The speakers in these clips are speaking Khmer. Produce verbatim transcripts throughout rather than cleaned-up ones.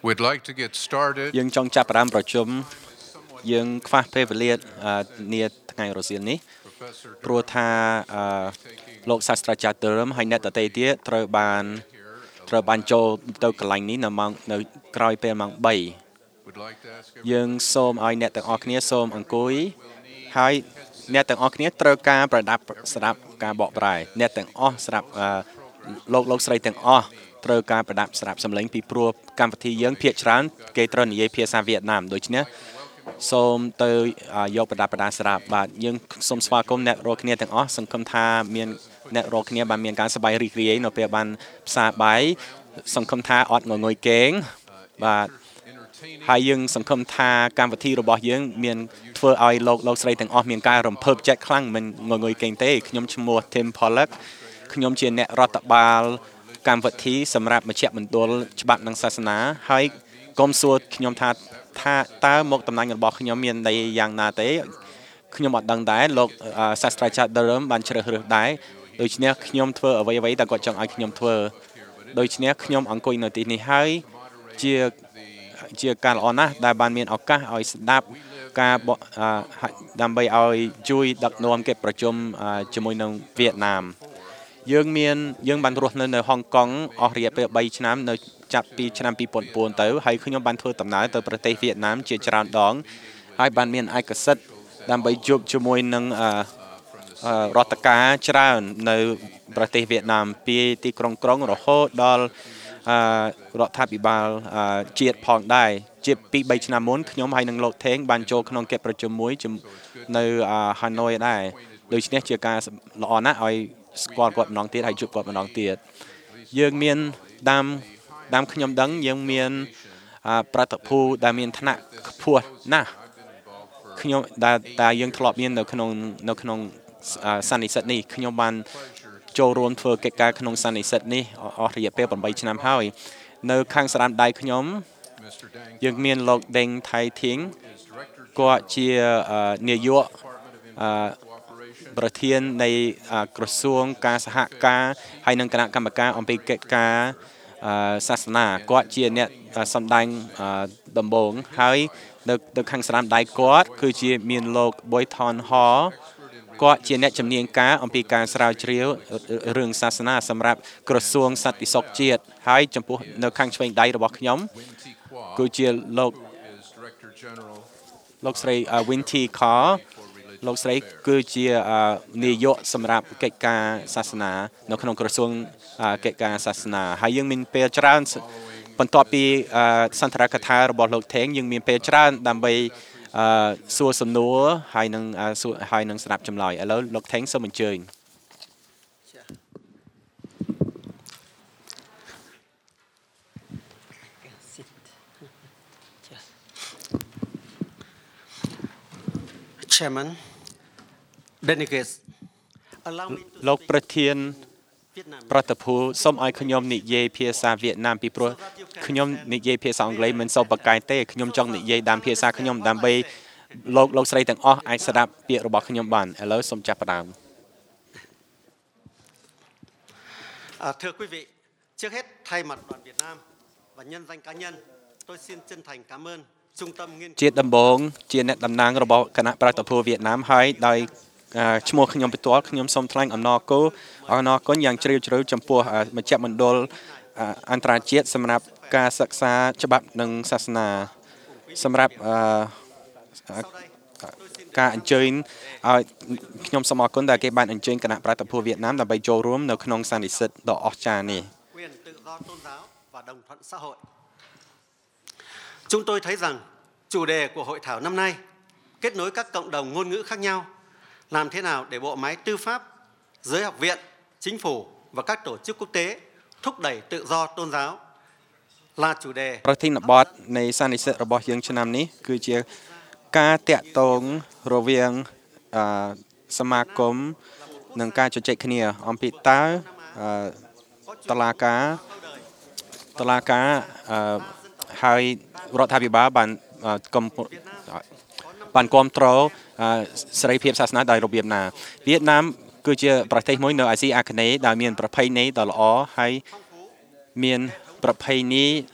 We'd like to get started. យើងចង់ចាប់ផ្ដើមប្រជុំយើងខ្វះពេលវេលានាថ្ងៃរសៀលនេះព្រោះថាលោកសាស្ត្រាចារ្យទើមហើយអ្នកដទៃទៀតត្រូវបានត្រូវបានចូលទៅកន្លែងនេះនៅម៉ោងនៅក្រោយពេលម៉ោង3យើងសូមឲ្យអ្នកទាំងអស់គ្នាសូមអង្គុយហើយអ្នកទាំងអស់គ្នាត្រូវការប្រដាប់ស្ដាប់ការបកប្រែអ្នកទាំងអស់ស្ដាប់លោកលោកស្រីទាំងអស់ត្រូវការប្រដាប់ស្ដាប់សម្លេងពីព្រោះកម្មវិធីយើងភាគច្រើនគេត្រូវនិយាយភាសាវៀតណាមដូច្នេះសូមទៅយកប្រដាប់ប្រដាស្ដាប់បាទយើងសូមស្វាគមន៍អ្នករាល់គ្នាទាំងអស់សង្ឃឹមថាមានអ្នករាល់គ្នាបានមានការសប្បាយរីករាយនៅពេលបានផ្សារបាយសង្ឃឹមថាអត់ងងុយគេងបាទហើយយើងសង្ឃឹមថាកម្មវិធីរបស់យើងមានធ្វើឲ្យលោកលោកស្រីទាំងអស់មានការរំភើបចិត្តខ្លាំងមិនងងុយគេងទេខ្ញុំឈ្មោះ Tim Pollock ខ្ញុំជាអ្នករដ្ឋបាលកម្មវិធីសម្រាប់មជ្ឈមណ្ឌលច្បាប់និងសាសនាហើយកុំសួរខ្ញុំថាថាតើមកតំណែងរបស់ខ្ញុំមានន័យយ៉ាងណាទេខ្ញុំអត់ដឹងដែរលោកសាស្ត្រាចារ្យដើមបានជ្រើសរើសដែរដូច្នេះខ្ញុំធ្វើអ្វីអ្វីដែលគាត់ចង់ឲ្យខ្ញុំធ្វើដូច្នេះខ្ញុំអង្គុយនៅទីនេះហើយជាជាការល្អណាស់ដែលបានមានឱកាសឲ្យស្ដាប់ការដើម្បីឲ្យជួយដឹកនាំកិច្ចប្រជុំជាមួយនឹងវៀតណាមយើងមានយើងបានរស់នៅនៅហុងកុងអស់រយៈពេល3ឆ្នាំនៅចាប់ពីឆ្នាំពីរពាន់បួនទៅហើយខ្ញុំបានធ្វើដំណើរទៅប្រទេសវៀតណាមជាច្រើនដងហើយបានមានឯកសិទ្ធិដើម្បីជួបជាមួយនឹងរដ្ឋការច្រើននៅប្រទេសវៀតណាមពីទីក្រុងក្រុងរហូតដល់រដ្ឋាភិបាលជាតិផងដែរជាពីរឆ្នាំមុនខ្ញុំហើយនឹងលោកថេងបានចូលក្នុងកិច្ចប្រជុំមួយនៅហាណូយដែរដូច្នេះជាការល្អណាស់ឲ្យស្គាល់គាត់ម្ដងទៀតហើយជួបគាត់ម្ដងទៀតយើងមានតាមតាមខ្ញុំដឹងយើងមានប្រតិភូដែលមានឋានៈខ្ពស់ណាស់ខ្ញុំដែលតែយើងធ្លាប់មាននៅក្នុងនៅក្នុងសន្និសីទនេះខ្ញុំបានចូលរួមធ្វើកិច្ចការក្នុងសន្និសីទនេះអស់រយៈពេល8ឆ្នាំហើយនៅខាងស្ដាំដៃខ្ញុំយើងមានលោកដេងថៃធីងគាត់ជានាយកប្រធាននៃក្រសួងការសហការហើយនិងគណៈកម្មការអំពីកិច្ចការសាសនាគាត់ជាអ្នកសម្ដែងដំបងហើយនៅនៅខាងស្ដាំដៃគាត់គឺជាមានលោកបុយថនហគាត់ជាអ្នកជំនាញការអំពីការស្រាវជ្រាវរឿងសាសនាសម្រាប់ក្រសួងសន្តិសុខជាតិហើយចំពោះនៅខាងឆ្វេងដៃរបស់ខ្ញុំគឺជាលោកលោកស្រី Winty Carr លោកស្រីគឺជានាយកសម្រាប់កិច្ចការសាសនានៅក្នុងក្រសួងកិច្ចការសាសនាហើយយើងមានពេលច្រើនបន្ទាប់ពីសន្ទរកថារបស់លោកថេងយើងមានពេលច្រើនដើម្បីសួរសំណួរហើយនឹងហើយនឹងស្ដាប់ចម្លើយឥឡូវលោកថេងសូមអញ្ជើញ Chairman Delegates លោកប្រធានប្រតិភូសូមឲ្យខ្ញុំនិយាយភាសាវៀតណាមពីព្រោះខ្ញុំនិយាយភាសាអង់គ្លេសមិនសូវបកកែទេខ្ញុំចង់និយាយតាមភាសាខ្ញុំដើម្បីលោកលោកស្រីទាំងអស់អាចស្ដាប់ពាក្យរបស់ខ្ញុំបានឥឡូវសូមចាប់ផ្ដើម Thưa quý vị, trước hết thay mặt đoàn Việt Nam và nhân danh cá nhân, tôi xin chân thành cảm ơn Trung tâm nghiên cứu ជាដំបូងជាអ្នកតំណាងរបស់គណៈប្រតិភូវៀតណាមហើយដោយឈ្មោះខ្ញុំផ្ទាល់ខ្ញុំសូមថ្លែងអំណរគុណអំណរគុណយ៉ាងជ្រាលជ្រៅចំពោះមជ្ឈមណ្ឌលអន្តរជាតិសម្រាប់ការសិក្សាច្បាប់និងសាសនាសម្រាប់ការអញ្ជើញឲ្យខ្ញុំសូមអរគុណដែលគេបានអញ្ជើញគណៈប្រតិភូវៀតណាមដើម្បីចូលរួមនៅក្នុងសន្និសីទដ៏អស្ចារ្យនេះ quyền tự do tôn giáo và đồng thuận xã hội. Chúng tôi thấy rằng chủ đề của hội thảo năm nay kết nối các cộng đồng ngôn ngữ khác nhau, làm thế nào để bộ máy tư pháp, giới học viện, chính phủ và các tổ chức quốc tế thúc đẩy tự do tôn giáo là chủ đề ប្រធានបទនៃសន្និសីទរបស់យើងឆ្នាំនេះគឺជាការតាក់ទងរវាងសមាគមនិងការជជែកគ្នាអំពីតើតឡាការតឡាការហើយរដ្ឋាភិបាលបានកំបានគ្រប់គ្រងសេរីភាពសាសនាដោយរបៀបណាវៀតណាមគឺជាប្រទេសមួយនៅអាស៊ីអាគ្នេយ៍ដែលមានប្រពៃណីដ៏ល្អហើយមានប្រពៃណី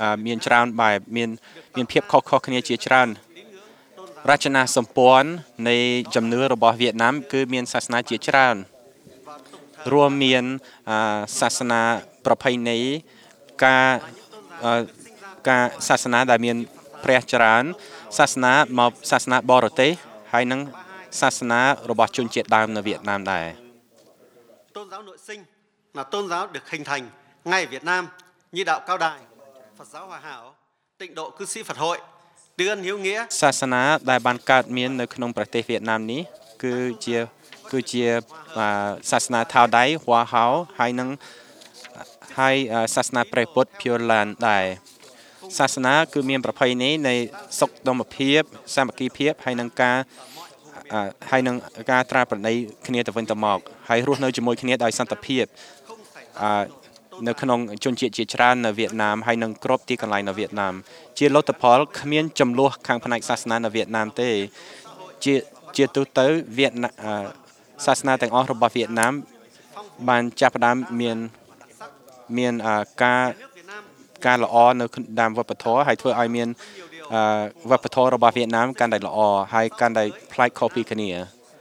មានច្រើនបែបមានមានភាពខុសៗគ្នាជាច្រើនរចនាសម្ព័ន្ធនៃជំនឿរបស់វៀតណាមគឺមានសាសនាជាច្រើនរួមមានសាសនាប្រពៃណីការការសាសនាដែលមានព្រះច្រើនសាសនាមកសាសនាបរទេសហើយនិងសាសnaរបស់ជនជាតិដើមនៅវៀតណាមដែរ Tôn giáo nội sinh là tôn giáo được hình thành ngay ở Việt Nam như đạo Cao Đài, Phật giáo Hòa Hảo, Tịnh độ cư sĩ Phật hội, Từ ân hiếu nghĩa. សាសនាដែលបានកើតមាននៅក្នុងប្រទេសវៀតណាមនេះគឺជាគឺជាសាសនាថៅដៃហួហៅហើយនឹងហើយសាសនាព្រះពុទ្ធ Pure Land ដែរសាសនាគឺមានប្រពៃណីនៃសុខដុមភាពសាមគ្គីភាពហើយនឹងការហើយនឹងការត្រាប្រណីគ្នាទៅវិញទៅមកហើយរស់នៅជាមួយគ្នាដោយសន្តិភាពនៅក្នុងជនជាតិជាច្រើននៅវៀតណាមហើយនឹងគ្រប់ទីកន្លែងនៅវៀតណាមជាលទ្ធផលគ្មានចំនួនខាងផ្នែកសាសនានៅវៀតណាមទេជាជាទូទៅវៀតណាមសាសនាទាំងអស់របស់វៀតណាមបានចាប់ផ្ដើមមានមានការការល្អនៅតាមវប្បធម៌ហើយធ្វើឲ្យមានវប្បធម៌របស់វៀតណាមកាន់តែល្អហើយកាន់តែប្លែកខុសពីគ្នា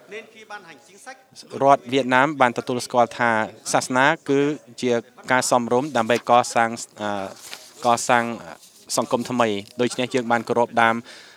រដ្ឋវៀតណាមបានទទួលស្គាល់ថាសាសនាគឺជាការសំរុំដើម្បីកសាងកសាងសង្គមថ្មីដូច្នេះយើងបានគោរពតាម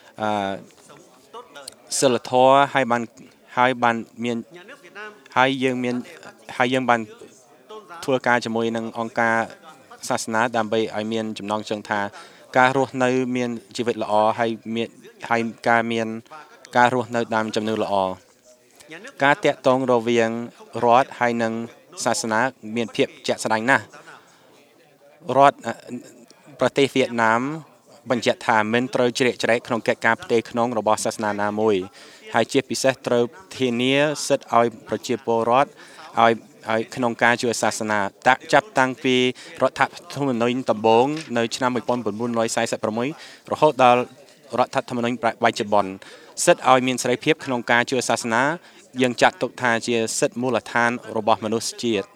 សិលធម៌ហើយបានហើយបានមានហើយយើងមានហើយយើងបានធ្វើការជាមួយនឹងអង្គការសាសនាដើម្បីឲ្យមានចំណងជើងថាការរស់នៅមានជីវិតល្អហើយមានហើយការមានការរស់នៅតាមជំនឿល្អការតាក់ទងរវាងរដ្ឋហើយនិងសាសនាមានភាពជាក់ស្ដែងណាស់រដ្ឋប្រទេសវៀតណាមបញ្ជាក់ថាមិនត្រូវជ្រៀតជ្រែកក្នុងកិច្ចការផ្ទៃក្នុងរបស់សាសនាណាមួយហើយជាពិសេសត្រូវធានាសិទ្ធិឲ្យប្រជាពលរដ្ឋឲ្យឲ្យក្នុងការជួយសាសនាតាក់ចាប់តាំងពីរដ្ឋធម្មនុញ្ញដំបូងនៅឆ្នាំnineteen forty-sixរហូតដល់រដ្ឋធម្មនុញ្ញបច្ចុប្បន្នសិទ្ធិឲ្យមានសេរីភាពក្នុងការជួយសាសនាយើងចាត់ទុកថាជាសិទ្ធិមូលដ្ឋានរបស់មនុស្សជាតិ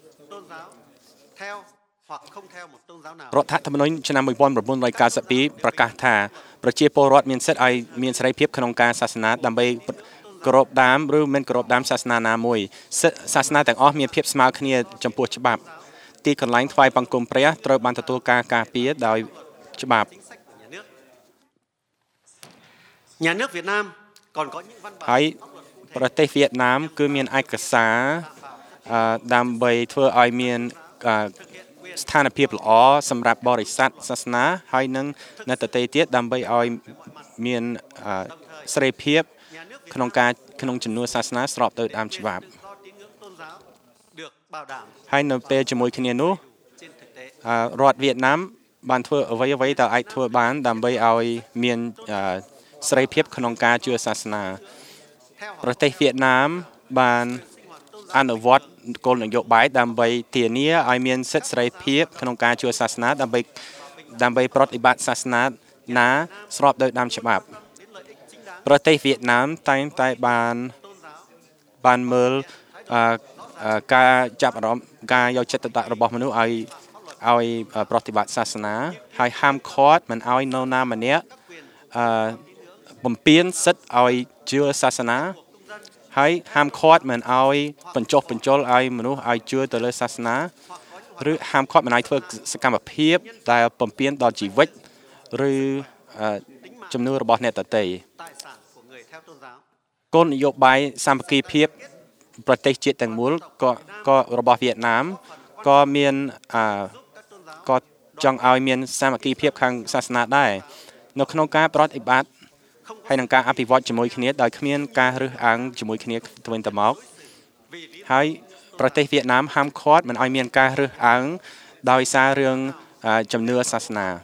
រដ្ឋធម្មនុញ្ញឆ្នាំnineteen ninety-twoប្រកាសថាប្រជាពលរដ្ឋមានសិទ្ធិឲ្យមានសេរីភាពក្នុងការសាសនាដើម្បីគោរពតាមឬមិនគោរពតាមសាសនាណាមួយសាសនាទាំងអស់មានភាពស្មើគ្នាចំពោះច្បាប់ទីកន្លែងថ្វាយបង្គំព្រះត្រូវបានទទួលការការពារដោយច្បាប់ Nhà nước Việt Nam còn có những văn bản ហើយប្រទេសវៀតណាមគឺមានឯកសារដើម្បីធ្វើឲ្យមានស្ថានភាពល្អសម្រាប់បរិស័ទសាសនាហើយនឹងនៅដទៃទៀតដើម្បីឲ្យមានសេរីភាពក្នុងការក្នុងជំនឿសាសនាស្របទៅតាមច្បាប់ហើយនៅពេលជាមួយគ្នានោះរដ្ឋវៀតណាមបានធ្វើអ្វីអ្វីដែលអាចធ្វើបានដើម្បីឲ្យមានសេរីភាពក្នុងការជឿសាសនាប្រទេសវៀតណាមបានអនុវត្តគោលនយោបាយដើម្បីធានាឲ្យមានសិទ្ធិសេរីភាពក្នុងការជឿសាសនាដើម្បីដើម្បីប្រតិបត្តិសាសនាណាស្របទៅតាមច្បាប់ប្រទេសវៀតណាមតែងតែបានបានមើលការចាប់អារម្មណ៍ការយកចិត្តទុកដាក់របស់មនុស្សឲ្យឲ្យប្រតិបត្តិសាសនាហើយហាមឃាត់មិនឲ្យនរណាម្នាក់អឺបំពេញសិទ្ធិឲ្យជឿសាសនាហើយហាមឃាត់មិនឲ្យបញ្ចុះបញ្ចូលឲ្យមនុស្សឲ្យជឿទៅលើសាសនាឬហាមឃាត់មិនឲ្យធ្វើសកម្មភាពដែលបំពេញដល់ជីវិតឬជំនឿរបស់អ្នកដទៃគោលនយោបាយសាមគ្គីភាពប្រទេសជាតិទាំងមូលក៏ក៏របស់វៀតណាមក៏មានក៏ចង់ឲ្យមានសាមគ្គីភាពខាងសាសនាដែរនៅក្នុងការប្រតិបត្តិហើយនឹងការអភិវឌ្ឍជាមួយគ្នាដោយគ្មានការរើសអើងជាមួយគ្នាទៅវិញទៅមកហើយប្រទេសវៀតណាមហាមឃាត់មិនឲ្យមានការរើសអើងដោយសាររឿងជំនឿសាសនា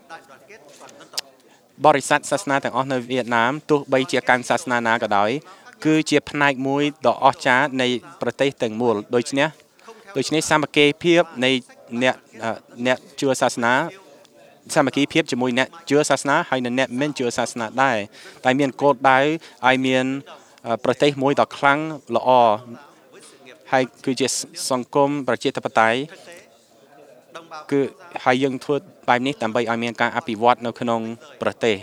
បរិស័ទសាសនាទាំងអស់នៅវៀតណាមទោះបីជាកាន់សាសនាណាក៏ដោយគឺជាផ្នែកមួយដ៏អស្ចារ្យនៃប្រទេសទាំងមូលដូច្នេះដូច្នេះសាមគ្គីភាពនៃអ្នកអ្នកជឿសាសនាសាមគ្គីភាពជាមួយអ្នកជឿសាសនាហើយនិងអ្នកមិនជឿសាសនាដែរតែមានគោលដៅឲ្យមានប្រទេសមួយដ៏ខ្លាំងល្អហើយគឺជាសង្គមប្រជាធិបតេយ្យគឺហើយយើងធ្វើបែបនេះដើម្បីឲ្យមានការអភិវឌ្ឍនៅក្នុងប្រទេស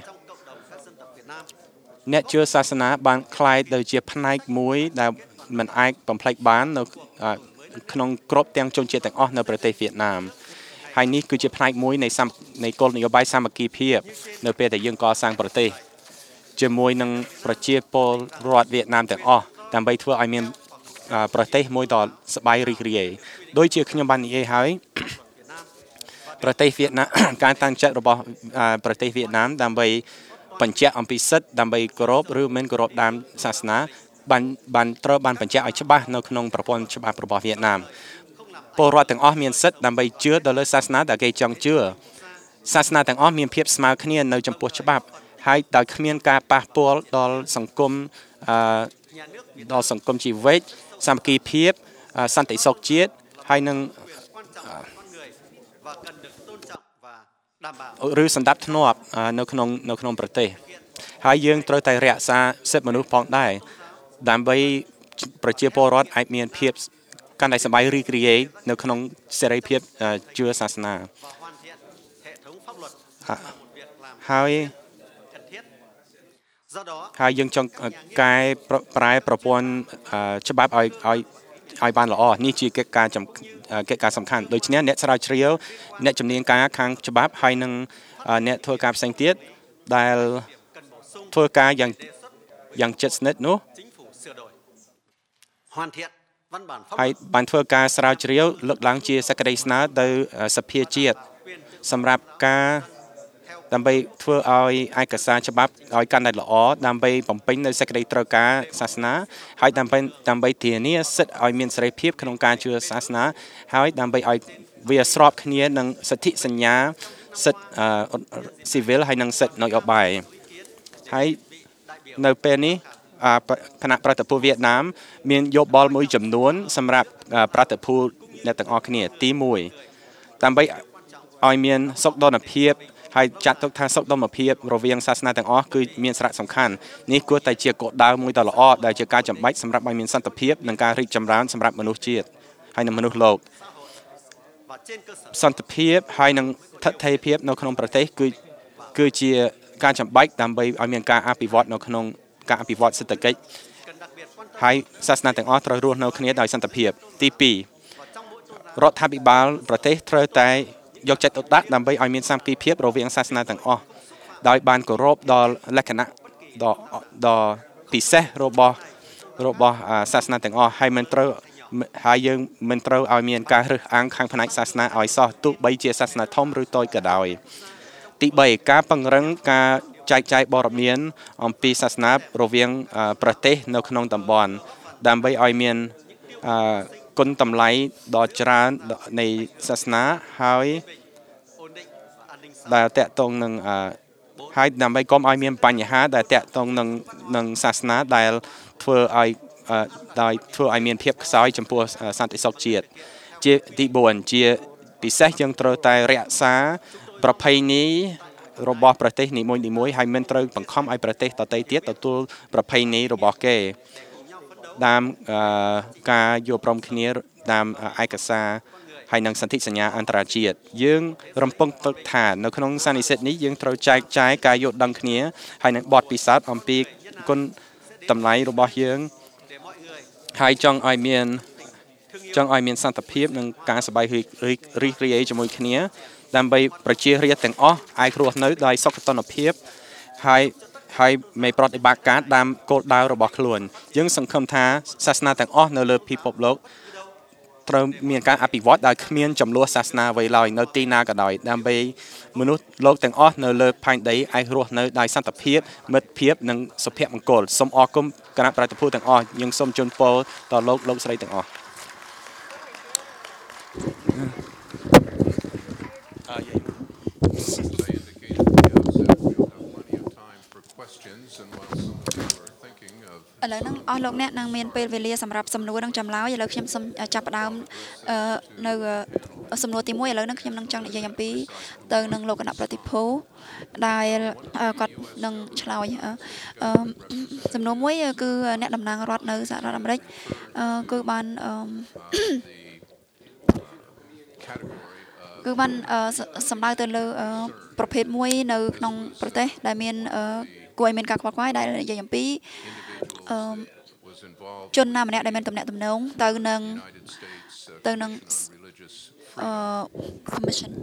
អ្នកជឿសាសនាបានคล้ายទៅជាផ្នែកមួយដែលមិនអាចបំភ្លេចបាននៅក្នុងគ្រប់ទាំងជនជាតិទាំងអស់នៅប្រទេសវៀតណាមហើយនេះគឺជាផ្នែកមួយនៃនៃគោលនយោបាយសាមគ្គីភាពនៅពេលដែលយើងកសាងប្រទេសជាមួយនឹងប្រជាពលរដ្ឋវៀតណាមទាំងអស់ដើម្បីធ្វើឲ្យមានប្រទេសមួយដ៏សប្បាយរីករាយដូចជាខ្ញុំបាននិយាយហើយប្រទេសវៀតណាមការតាំងចិត្តរបស់ប្រទេសវៀតណាមដើម្បីបញ្ជាក់អំពីសិទ្ធិដើម្បីគោរពឬមិនគោរពតាមសាសនាបានបានត្រូវបានបញ្ជាក់ឲ្យច្បាស់នៅក្នុងប្រព័ន្ធច្បាប់របស់វៀតណាមពលរដ្ឋទាំងអស់មានសិទ្ធិដើម្បីជឿទៅលើសាសនាដែលគេចង់ជឿសាសនាទាំងអស់មានភាពស្មើគ្នានៅចំពោះច្បាប់ហើយដោយគ្មានការប៉ះពាល់ដល់សង្គមអឺដល់សង្គមជីវិតសាមគ្គីភាពសន្តិសុខជាតិហើយនឹងឬសន្តិភាពនៅក្នុងនៅក្នុងប្រទេសហើយយើងត្រូវតែរក្សាសិទ្ធិមនុស្សផងដែរដើម្បីប្រជាពលរដ្ឋអាចមានភាពកាន់តែសប្បាយរីករាយនៅក្នុងសេរីភាពជឿសាសនាហើយហើយយើងចង់កែប្រែប្រព័ន្ធច្បាប់ឲ្យឲ្យឲ្យបានល្អនេះជាកិច្ចការកិច្ចការសំខាន់ដូច្នេះអ្នកស្រាវជ្រាវអ្នកជំនាញការខាងច្បាប់ហើយនឹងអ្នកធ្វើការផ្សេងទៀតដែលធ្វើការយ៉ាងយ៉ាងជិតស្និទ្ធនោះហើយបានធ្វើការស្រាវជ្រាវលើកឡើងជាសេចក្តីស្នើទៅសភាជាតិសម្រាប់ការដើម្បីធ្វើឲ្យឯកសារច្បាប់ឲ្យកាន់តែល្អដើម្បីបំពេញនៅសេចក្តីត្រូវការសាសនាហើយដើម្បីដើម្បីធានាសិទ្ធិឲ្យមានសេរីភាពក្នុងការជឿសាសនាហើយដើម្បីឲ្យវាស្របគ្នានឹងសិទ្ធិសញ្ញាសិទ្ធិស៊ីវិលហើយនិងសិទ្ធិនយោបាយហើយនៅពេលនេះគណៈប្រតិភូវៀតណាមមានយោបល់មួយចំនួនសម្រាប់ប្រតិភូអ្នកទាំងអស់គ្នាទីមួយដើម្បីឲ្យមានសុខដុមភាពហើយចាត់ទុកថាសុខដុមភាពរវាងសាសនាទាំងអស់គឺមានសារៈសំខាន់នេះគួរតែជាគោលដៅមួយដ៏ល្អដែលជាការចាំបាច់សម្រាប់ឲ្យមានសន្តិភាពនិងការរីកចម្រើនសម្រាប់មនុស្សជាតិហើយនិងមនុស្សលោកសន្តិភាពហើយនិងស្ថិរភាពនៅក្នុងប្រទេសគឺគឺជាការចាំបាច់ដើម្បីឲ្យមានការអភិវឌ្ឍនៅក្នុងការអភិវឌ្ឍសេដ្ឋកិច្ចហើយសាសនាទាំងអស់ត្រូវរស់នៅគ្នាដោយសន្តិភាពទីពីររដ្ឋាភិបាលប្រទេសត្រូវតែយកចិត្តទុកដាក់ដើម្បីឲ្យមានសាមគ្គីភាពរវាងសាសនាទាំងអស់ដោយបានគោរពដល់លក្ខណៈដ៏ដ៏ពិសេសរបស់របស់សាសនាទាំងអស់ហើយមិនត្រូវហើយយើងមិនត្រូវឲ្យមានការរើសអើងខាងផ្នែកសាសនាឲ្យសោះទោះបីជាសាសនាធំឬតូចក៏ដោយទីបីការពង្រឹងការចែកចាយព័ត៌មានអំពីសាសនារវាងប្រទេសនៅក្នុងតំបន់ដើម្បីឲ្យមានគុណតម្លៃដ៏ច្រើននៃសាសនាហើយដែលតកតងនឹងហើយដើម្បីកុំឲ្យមានបញ្ហាដែលតកតងនឹងនឹងសាសនាដែលធ្វើឲ្យដោយធ្វើឲ្យមានភាពខ្សោយចំពោះសន្តិសុខជាតិជាទីបួនជាពិសេសយើងត្រូវតែរក្សាប្រពៃណីរបស់ប្រទេសនីមួយៗហើយមិនត្រូវបង្ខំឲ្យប្រទេសដទៃទៀតទទួលប្រពៃណីរបស់គេតាមការយល់ព្រមគ្នាតាមឯកសារហើយនិងសន្ធិសញ្ញាអន្តរជាតិយើងរំពឹងទុកថានៅក្នុងសន្និសីទនេះយើងត្រូវចែកចាយការយល់ដឹងគ្នាហើយនិងបទពិសោធន៍អំពីគុណតម្លៃរបស់យើងហើយចង់ឲ្យមានចង់ឲ្យមានសន្តិភាពនិងការសប្បាយរីករាយជាមួយគ្នាដើម្បីប្រជារាស្ត្រទាំងអស់អាចរស់នៅដោយសុខដុមភាពហើយហើយមិនប្រតិបត្តិការតាមគោលដៅរបស់ខ្លួនយើងសង្ឃឹមថាសាសនាទាំងអស់នៅលើពិភពលោកត្រូវមានការអភិវឌ្ឍដោយគ្មានចំនួនសាសនាអ្វីឡើយនៅទីណាក៏ដោយដើម្បីមនុស្សលោកទាំងអស់នៅលើផែនដីអាចរស់នៅដោយសន្តិភាពមិត្តភាពនិងសុភមង្គលសូមអរគុណគណៈប្រតិភូទាំងអស់យើងសូមជូនពរដល់លោកលោកស្រីទាំងអស់ឥឡូវហ្នឹងអស់លោកអ្នកនឹងមានពេលវេលាសម្រាប់សំណួរនិងចម្លើយឥឡូវខ្ញុំសូមចាប់ផ្ដើមនៅសំណួរទីមួយឥឡូវហ្នឹងខ្ញុំនឹងចង់និយាយអំពីទៅនឹងលោកគណៈប្រតិភូដែលគាត់នឹងឆ្លើយសំណួរមួយគឺអ្នកតំណាងរដ្ឋនៅសហរដ្ឋអាមេរិកគឺបានគឺបានសំដៅទៅលើប្រភេទមួយនៅក្នុងប្រទេសដែលមានគួរឲ្យមានការខ្វល់ខ្វាយដែលនិយាយអំពីជនណាម្នាក់ដែលមានតំណែងតំណងទៅនឹងទៅនឹង commission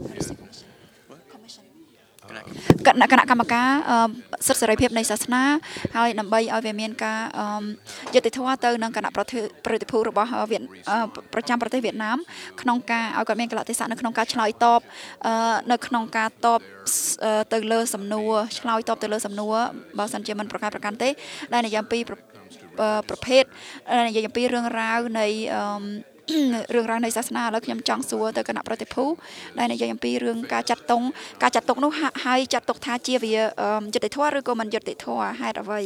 គណៈគណៈកម្មការសិទ្ធិសេរីភាពនៃសាសនាហើយដើម្បីឲ្យវាមានការយុត្តិធម៌ទៅនឹងគណៈប្រតិប្រតិភូរបស់ប្រចាំប្រទេសវៀតណាមក្នុងការឲ្យគាត់មានកលៈទេសៈនៅក្នុងការឆ្លើយតបនៅក្នុងការតបទៅលើសំណួរឆ្លើយតបទៅលើសំណួរបើសិនជាមិនប្រកែកប្រកាន់ទេដែលនិយាយអំពីប្រភេទនិយាយអំពីរឿងរ៉ាវនៃរឿងរ៉ាវនៃសាសនាឥឡូវខ្ញុំចង់សួរទៅគណៈប្រតិភូដែលនិយាយអំពីរឿងការចាត់តុងការចាត់ទុកនោះហើយចាត់ទុកថាជាវាយុត្តិធម៌ឬក៏មិនយុត្តិធម៌ហេតុអ្វី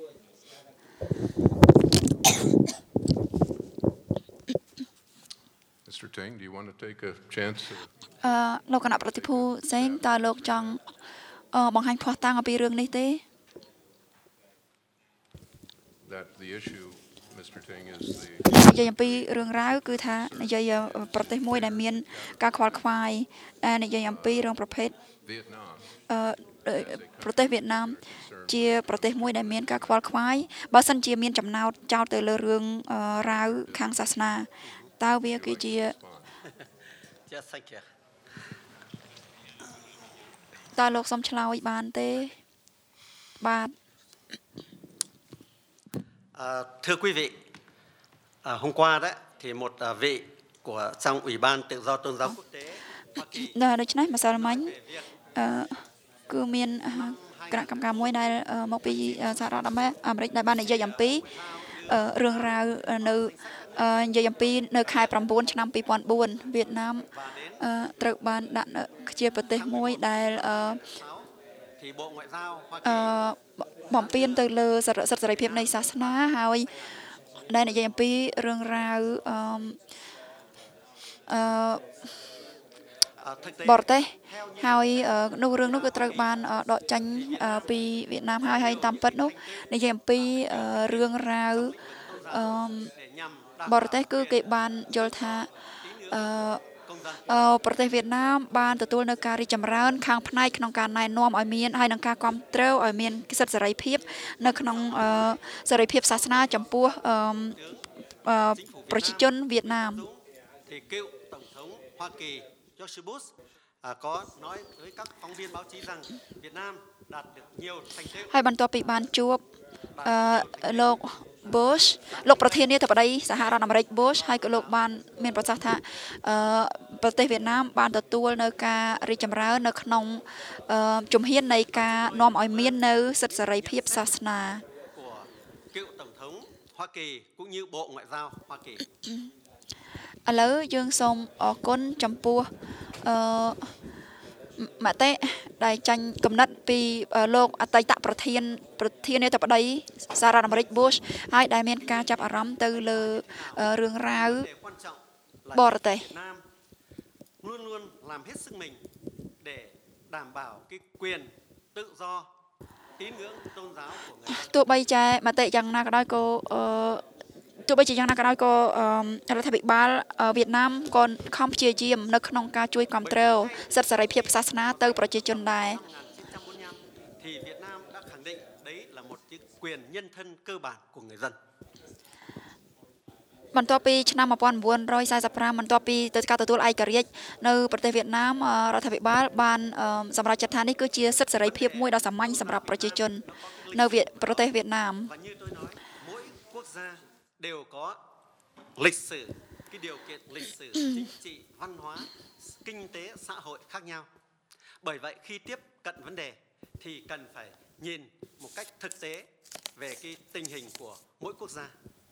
Mister Teng, do you want to take a chance? អឺលោកគណៈប្រតិភូសេងតើលោកចង់បង្ហាញភ័ស្តុតាងអំពីរឿងនេះទេ That the issue Mister Teng is the និយាយអំពីរឿងរ៉ាវគឺថានិយាយប្រទេសមួយដែលមានការខ្វល់ខ្វាយដែលនិយាយអំពីរឿងប្រភេទ Vietnam អឺប្រទេសវៀតណាមជាប្រទេសមួយដែលមានការខ្វល់ខ្វាយបើសិនជាមានចំណោទចោទទៅលើរឿងរ៉ាវខាងសាសនាតើវាគឺជាតើលោកសុំឆ្លើយបានទេបាទ Thưa quý vị, à, hôm qua đấy thì một à, vị của trong Ủy ban Tự do Tôn giáo Quốc tế Hoa Kỳ ដូច្នេះម្សិលមិញអឺគឺមានគណៈកម្មការមួយដែលមកពីសហរដ្ឋអាមេរិកដែលបាននិយាយអំពីរឿងរ៉ាវនៅនិយាយអំពីនៅខែ9ឆ្នាំ 2004 វៀតណាមត្រូវបានដាក់ជាប្រទេសមួយដែលអឺបំពេញទៅលើសិទ្ធិសេរីភាពនៃសាសនាហើយដែលនិយាយអំពីរឿងរ៉ាវអឺបរទេសហើយនោះរឿងនោះគឺត្រូវបានដកចេញពីវៀតណាមហើយហើយតាមពិតនោះនិយាយអំពីរឿងរ៉ាវអឺបរទេសគឺគេបានយល់ថាអឺប្រទេសវៀតណាមបានទទួលនៅការរីកចម្រើនខាងផ្នែកក្នុងការណែនាំឲ្យមានហើយនឹងការគ្រប់គ្រងឲ្យមានសិទ្ធិសេរីភាពនៅក្នុងសេរីភាពសាសនាចំពោះប្រជាជនវៀតណាម George Bush à, có nói với các phóng viên báo chí rằng Việt Nam đạt được nhiều thành tựu ហើយបន្ទាប់ពីបានជួបអឺលោក Bush លោកប្រធានាធិបតីសហរដ្ឋអាមេរិក Bush ហើយក៏លោកបានមានប្រសាសន៍ថាអឺប្រទេសវៀតណាមបានទទួលនៅការរីកចម្រើននៅក្នុងជំហាននៃការនាំឲ្យមាននៅសិទ្ធិសេរីភាពសាសនា của cựu tổng thống Hoa Kỳ cũng như Bộ Ngoại giao Hoa Kỳ ឥឡូវយើងសូមអរគុណចំពោះអឺមតិដែលចាញ់គំនិតពីលោកអតីតប្រធានប្រធានាធិបតីសហរដ្ឋអាមេរិក Bush ហើយដែលមានការចាប់អារម្មណ៍ទៅលើរឿងរ៉ាវបរទេស luôn luôn làm hết sức mình để đảm bảo cái quyền tự do tín ngưỡng tôn giáo của người dân ទោះបីជាមតិយ៉ាងណាក៏ដោយក៏អឺទោះបីជាយ៉ាងណាក៏ដោយក៏រដ្ឋាភិបាលវៀតណាមក៏ខំព្យាយាមនៅក្នុងការជួយគ្រប់គ្រងសិទ្ធិសេរីភាពសាសនាទៅប្រជាជនដែរ thì Việt Nam đã khẳng định đấy là một cái quyền nhân thân cơ bản của người dân បន្ទាប់ពីឆ្នាំ 1945 បន្ទាប់ពីទៅការទទួលឯករាជ្យនៅប្រទេសវៀតណាមរដ្ឋាភិបាលបានសម្រេចចិត្តថានេះគឺជាសិទ្ធិសេរីភាពមួយដ៏សាមញ្ញសម្រាប់ប្រជាជននៅប្រទេសវៀតណាម đều có lịch sử, cái điều kiện lịch sử, chính trị, văn hóa, kinh tế, xã hội khác nhau. Bởi vậy khi tiếp cận vấn đề thì cần phải nhìn một cách thực tế về cái tình hình của mỗi quốc gia.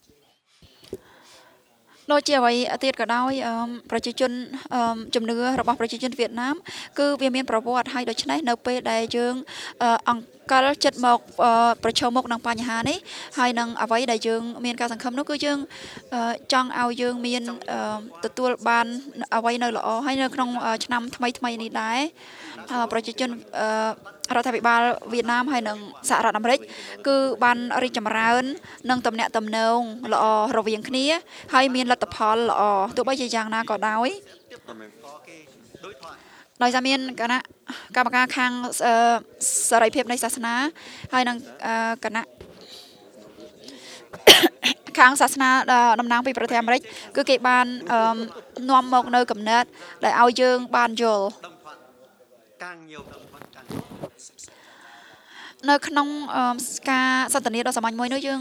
ដូចជាអ្វីទៀតក៏ដោយប្រជាជនជំនឿរបស់ប្រជាជនវៀតណាមគឺវាមានប្រវត្តិហើយដូច្នេះនៅពេលដែលយើងអង្គលចិត្តមកប្រឈមមុខនឹងបញ្ហានេះហើយនឹងអ្វីដែលយើងមានការសង្ឃឹមនោះគឺយើងចង់ឲ្យយើងមានទទួលបានអ្វីនៅល្អហើយនៅក្នុងឆ្នាំថ្មីថ្មីនេះដែរប្រជាជនរដ្ឋាភិបាលវៀតណាមហើយនិងសហរដ្ឋអាមេរិកគឺបានរីកចម្រើននិងទំនាក់ទំនងល្អរវាងគ្នាហើយមានលទ្ធផលល្អទោះបីជាយ៉ាងណាក៏ដោយ có cái ដោយសារមានគណៈកម្មការខាងសេរីភាពនៃសាសនាហើយនឹងគណៈខាងសាសនាតំណាងពីប្រទេសអាមេរិកគឺគេបាននាំមកនៅកំណត់ដែលឲ្យយើងបានយល់នៅក្នុងការសន្ទនាដ៏សាមញ្ញមួយនោះយើង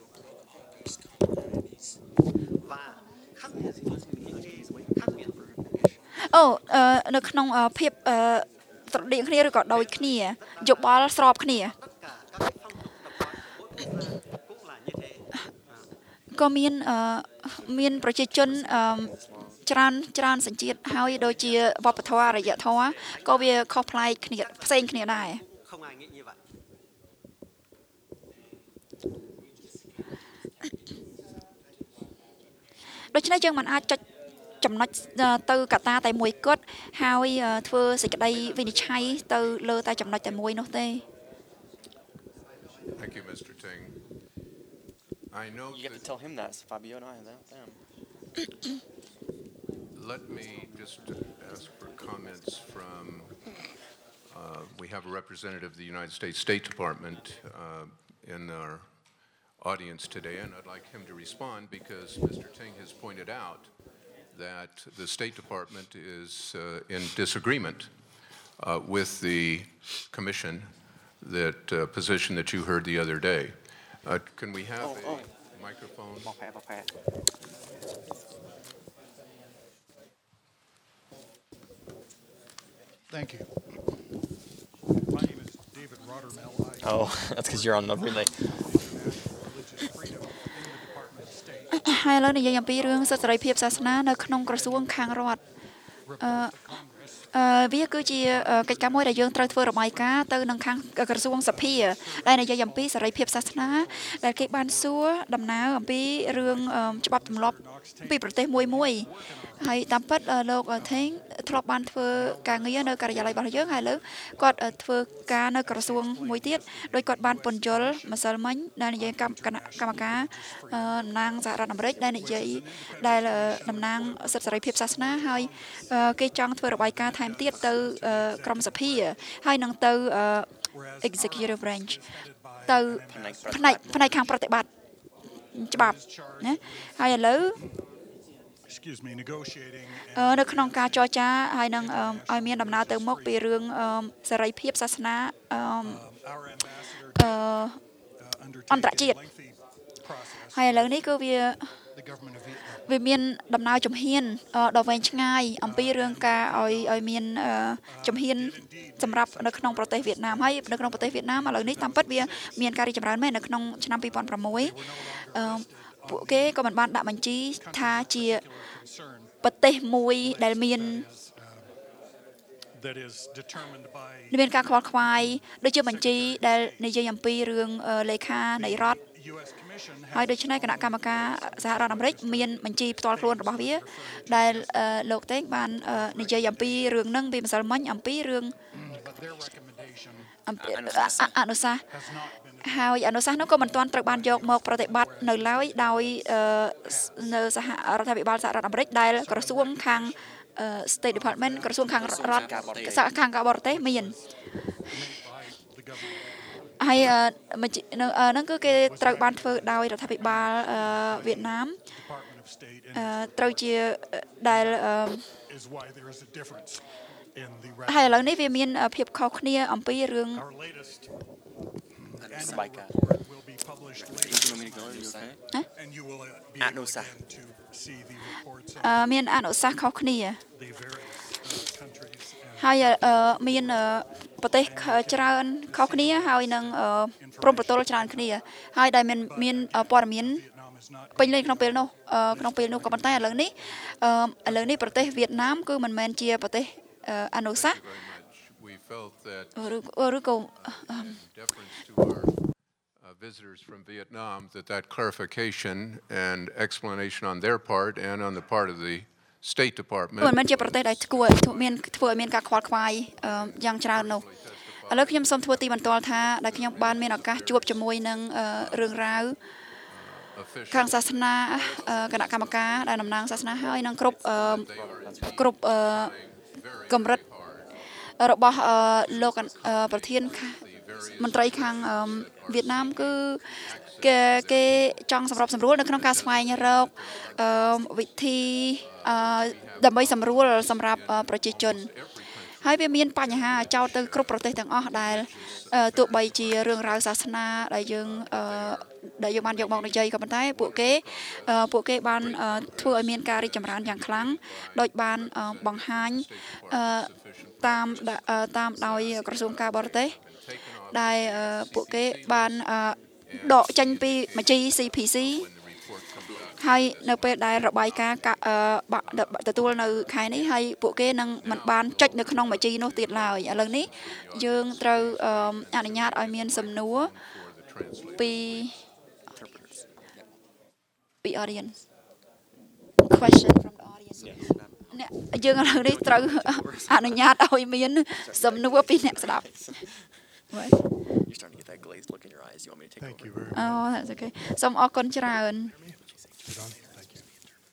អូនៅក្នុងភាពស្រដៀងគ្នាឬក៏ដូចគ្នាយោបល់ស្របគ្នាក៏មានមានប្រជាជនច្រើនច្រើនសញ្ជាតិហើយដូចជាវប្បធម៌អរិយធម៌ក៏វាខុសប្លែកគ្នាផ្សេងគ្នាដែរដូច្នេះយើងមិនអាចចុចចំណុចទៅកត្តាតែមួយគត់ហើយធ្វើសេចក្តីវិនិច្ឆ័យទៅលើតែចំណុចតែមួយនោះទេ Thank you, Mister Ting. I know you have to tell him that, Fabio, and I that them. Let me just ask for comments from uh, we have a representative of the United States State Department uh, in our audience today, and I'd like him to respond because Mister Ting has pointed out that the State Department is uh, in disagreement uh, with the Commission, that uh, position that you heard the other day. Uh, can we have oh, a oh. microphone? Thank you. My name is David Rottermel. Oh, that's because you're on the relay. ហើយឥឡូវនិយាយអំពីរឿងសិទ្ធិសេរីភាពសាសនានៅក្នុងក្រសួងខាងរដ្ឋអឺអឺវាគឺជាកិច្ចការមួយដែលយើងត្រូវធ្វើរបាយការណ៍ទៅនឹងខាងក្រសួងសភាដែលនិយាយអំពីសេរីភាពសាសនាដែលគេបានសួរដំណើរអំពីរឿងច្បាប់ទម្លាប់ពីប្រទេសមួយមួយហើយតាមពិតលោកថេងធ្លាប់បានធ្វើការងារនៅការិយាល័យរបស់យើងហើយលើគាត់ធ្វើការនៅក្រសួងមួយទៀតដោយគាត់បានពន្យល់ម្សិលមិញដែលនិយាយគណៈកម្មការតំណាងសហរដ្ឋអាមេរិកដែលនិយាយដែលតំណាងសិទ្ធិសេរីភាពសាសនាហើយគេចង់ធ្វើរបាយការណ៍ថែមទៀតទៅក្រមសភាហើយនឹងទៅ executive branch ទៅផ្នែកផ្នែកខាងប្រតិបត្តិច្បាប់ណាហើយឥឡូវនៅក្នុងការចរចាហើយនឹងឲ្យមានដំណើរទៅមុខពីរឿងសេរីភាពសាសនាអន្តរជាតិហើយឥឡូវនេះគឺវាវាមានដំណើរជំហានដ៏វែងឆ្ងាយអំពីរឿងការឲ្យឲ្យមានជំហានសម្រាប់នៅក្នុងប្រទេសវៀតណាមហើយនៅក្នុងប្រទេសវៀតណាមឥឡូវនេះតាមពិតវាមានការរីកចម្រើនមែននៅក្នុងឆ្នាំពីរពាន់ប្រាំមួយពួកគេក៏មិនបានដាក់បញ្ជីថាជាប្រទេសមួយដែលមានមានការខ្វល់ខ្វាយដូចជាបញ្ជីដែលនិយាយអំពីរឿងលេខានៃរដ្ឋហើយដូច្នេះគណៈកម្មការសហរដ្ឋអាមេរិកមានបញ្ជីផ្ទាល់ខ្លួនរបស់វាដែលលោកតេងបាននិយាយអំពីរឿងហ្នឹងពីម្សិលមិញអំពីរឿងអនុសាសន៍ហើយអនុសាសន៍នោះក៏មិនទាន់ត្រូវបានយកមកប្រតិបត្តិនៅឡើយដោយនៅសហរដ្ឋាភិបាលសហរដ្ឋអាមេរិកដែលក្រសួងខាង State Department ក្រសួងខាងរដ្ឋខាងការបរទេសមានហើយនឹងគឺគេត្រូវបានធ្វើដោយរដ្ឋាភិបាលវៀតណាមត្រូវជាដែលហើយឥឡូវនេះវាមានភាពខុសគ្នាអំពីរឿងអនុសាសន៍មានអនុសាសន៍ខុសគ្នាហើយមានប្រទេសច្រើនខុសគ្នាហើយនឹងព្រមប្រទល់ច្រើនគ្នាហើយដែលមានមានព័ត៌មានពេញលេញក្នុងពេលនោះក្នុងពេលនោះក៏ប៉ុន្តែឥឡូវនេះឥឡូវនេះប្រទេសវៀតណាមគឺមិនមែនជាប្រទេសអនុសាសន៍ឬក៏ visitors from Vietnam that that clarification and explanation on their part and on the part of the State Department មិនមែនជាប្រទេសដែលគួរមានធ្វើឲ្យមានការខ្វល់ខ្វាយយ៉ាងច្រើននោះឥឡូវខ្ញុំសូមធ្វើទីបន្ទាល់ថាដែលខ្ញុំបានមានឱកាសជួបជាមួយនឹងរឿងរ៉ាវខាងសាសនាគណៈកម្មការដែលតំណាងសាសនាហើយនឹងគ្រប់គ្រប់កម្រិតរបស់លោកប្រធានមន្ត្រីខាងវៀតណាមគឺគេគេចង់សម្របសម្រួលនៅក្នុងការស្វែងរកវិធីដើម្បីសម្រួលសម្រាប់ប្រជាជនហើយវាមានបញ្ហាចោទទៅគ្រប់ប្រទេសទាំងអស់ដែលទោះបីជារឿងរ៉ាវសាសនាដែលយើងដែលយើងបានយកមកនិយាយក៏ប៉ុន្តែពួកគេពួកគេបានធ្វើឲ្យមានការរីកចម្រើនយ៉ាងខ្លាំងដោយបានបង្ហាញតាមតាមដោយក្រសួងការបរទេសដែលពួកគេបានដកចេញពីមជ្ឈ ซี พี ซี ហើយនៅពេលដែលរបាយការណ៍ទទួលនៅខែនេះហើយពួកគេនឹងមិនបានចុចនៅក្នុងមជ្ឈនោះទៀតឡើយឥឡូវនេះយើងត្រូវអនុញ្ញាតឲ្យមានសំណួរពីពី audience question from the audience អ្នកយើងឥឡូវនេះត្រូវអនុញ្ញាតឲ្យមានសំណួរពីអ្នកស្ដាប់ What? You're starting to get that glazed look in your eyes. You want me to take Thank over? you very much. Oh, that's okay. សូមអរគុណច្រើន Thank you.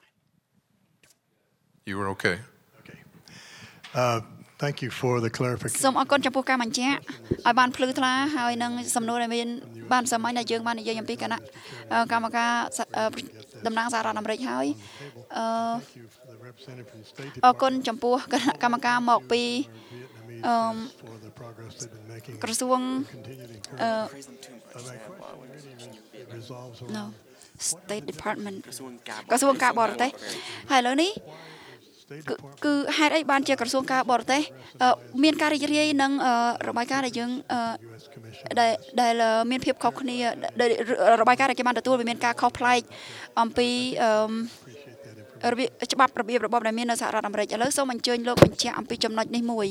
You were okay. Okay. Uh, thank you for the សូម clarification. អរគុណចំពោះការបញ្ជាក់ឲ្យបានភ្លឺថ្លាហើយនឹងសំណួរដែលមានបានសម័យដែលយើងបាននិយាយអំពីគណៈកម្មការតំណាងសហរដ្ឋអាមេរិកហើយអឺ Thank you for the representative from the State អរគុណ Department ចំពោះគណៈកម្មការមកពី um, for the progress they've been making. ក្រសួង Continue to អឺ encourage. Uh, my question really resolves no around State Department ក្រសួងការបរក្រសួងការបរទេសហើយឥឡូវនេះ State គឺ Department. គឺហេតុអីបានជាក្រសួងការបរទេសមានការរីករាយនឹងរបាយការណ៍ដែលយើង U S Commission. ដែលដែលមានភាពខុសគ្នារបាយការណ៍ដែលគេបានទទួលវាមានការខុសប្លែកអំពីរបៀបច្បាប់របៀបរបបដែលមាននៅសហរដ្ឋអាមេរិកឥឡូវសូមអញ្ជើញលោកបញ្ជាក់អំពីចំណុចនេះមួយ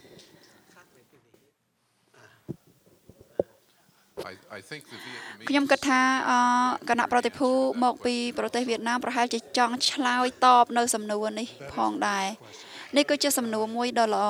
I, I think the Vietnamese ខ្ញុំគិតថាគណៈប្រតិភូមកពីប្រទេសវៀតណាមប្រហែលជាចង់ឆ្លើយតបនៅសំណួរនេះផងដែរនេះគឺជាសំណួរមួយដ៏ល្អ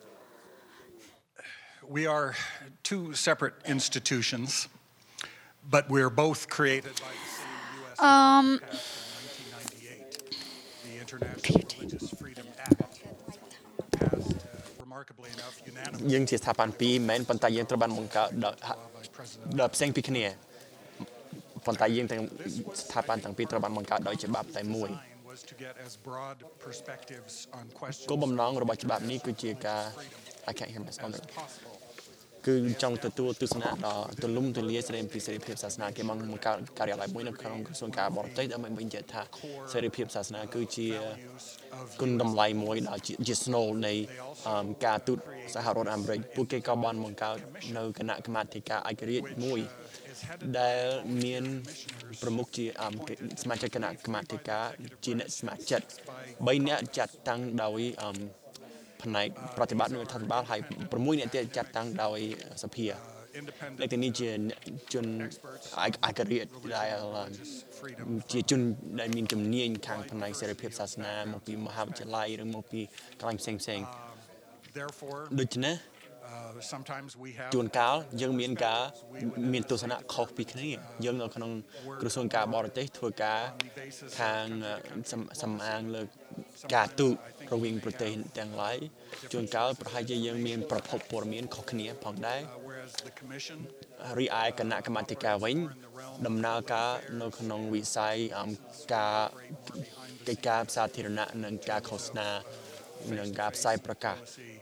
We are two separate institutions, but we're both created by the same U S Um, Act in nineteen ninety-eight. The International Religious Freedom Act passed, uh, remarkably enough, យើង unanimously ជាស្ថាប័នពីរមិនប៉ុន្តែយើងត្រូវបានបង្កើតដោយ by President ដោយផ្សេងពីគ្នាប៉ុន្តែយើងទាំងស្ថាប័នទាំងពីរត្រូវបានបង្កើតដោយច្បាប់តែមួយ was to get as broad perspectives on questions គោលបំណងរបស់ច្បាប់នេះគឺជាការ I can't hear myself as possible. គឺចង់ទទួលទស្សនៈដ៏ទូលំទូលាយស្ដីពីសេរីភាពសាសនាគេបានបង្កើតការិយាល័យមួយនៅក្នុងក្រសួងការបរទេសដើម្បីបញ្ជាក់ថាសេរីភាពសាសនាគឺជាគុណតម្លៃមួយដែលជាស្នូលនៃការទូតសហរដ្ឋអាមេរិកពួកគេក៏បានបង្កើតនៅគណៈកម្មាធិការឯករាជ្យមួយដែលមានប្រមុខជាសមាជិកគណៈកម្មាធិការជាអ្នកស្ម័គ្រចិត្តបីនាក់ចាត់តាំងដោយផ្នែកប្រតិបត្តិនៅរដ្ឋាភិបាលហើយប្រមួយអ្នកទៀតចាត់តាំងដោយសភាលេខនេះជាជនឯករាជ្យដែលជាជនដែលមានជំនាញខាងផ្នែកសេរីភាពសាសនាមកពីមហាវិទ្យាល័យឬមកពីកន្លែងផ្សេងផ្សេង Therefore, ដូច្នេះ uh, sometimes we have ជួនកាលយើងមានការមានទស្សនៈខុសពីគ្នាយើងនៅក្នុងក្រសួងការបរទេសធ្វើការខាងសំអាងលើការទូតរវាងប្រទេសទាំងឡាយជួនកាលប្រហែលជាយើងមានប្រភពព័ត៌មានខុសគ្នាផងដែរ whereas the commission រីឯគណៈកម្មាធិការវិញដំណើរការនៅក្នុងវិស័យការកិច្ចការសាធារណៈនិងការឃោសនានិងការផ្សាយប្រកាស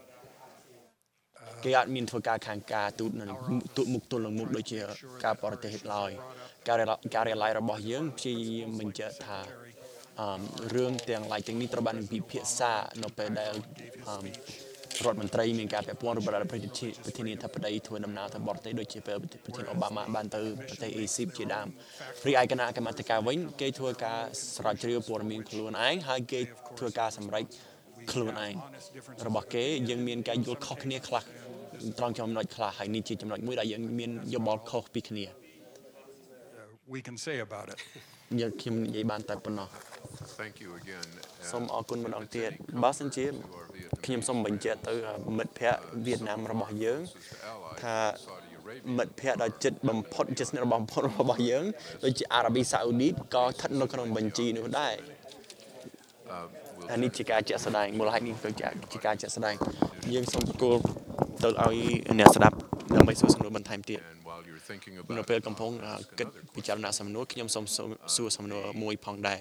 គេអាចមានធ្វើការខាងការទូតនៅទូតមុខទល់នឹងមុខដូចជាការបរទេសឡើយការការិយាល័យរបស់យើងព្យាយាមបញ្ជាក់ថារឿងទាំងឡាយទាំងនេះត្រូវបានពិភាក្សានៅពេលដែលរដ្ឋមន្ត្រីមានការពាក់ព័ន្ធរបស់ប្រធានាធិបតីធ្វើដំណើរទៅបរទេសដូចជាពេលប្រធានអូបាម៉ាបានទៅប្រទេសអេស៊ីបជាដើមរីឯគណៈកម្មាធិការវិញគេធ្វើការស្រាវជ្រាវព័ត៌មានខ្លួនឯងហើយគេធ្វើការសម្រេចខ្លួនឯងរបស់គេយើងមានការយល់ខុសគ្នាខ្លះត្រង់ចំណុចខ្លះហើយនេះជាចំណុចមួយដែលយើងមានយោបល់ខុសពីគ្នា we can say about it. យើងខ្ញុំនិយាយបានតែប៉ុណ្ណោះ Thank you again. សូមអរគុណម្ដងទៀតបើសិនជាខ្ញុំសូមបញ្ជាក់ទៅមិត្តភ័ក្តិវៀតណាមរបស់យើងថាមិត្តភ័ក្តិដ៏ជិតបំផុតជាស្និទ្ធរបស់បំផុតរបស់យើងដូចជាអារ៉ាប៊ីសាអូឌីតក៏ស្ថិតនៅក្នុងបញ្ជីនោះដែរអានេះជាការជាក់ស្ដែងមូលហេតុនេះគឺជាការជាក់ស្ដែងយើងសូមគោលទៅឲ្យអ្នកស្ដាប់ដើម្បីសួរសំណួរបន្ថែមទៀតនៅពេលកំពុងគិតពិចារណាសំណួរខ្ញុំសូមសួរសំណួរមួយផងដែរ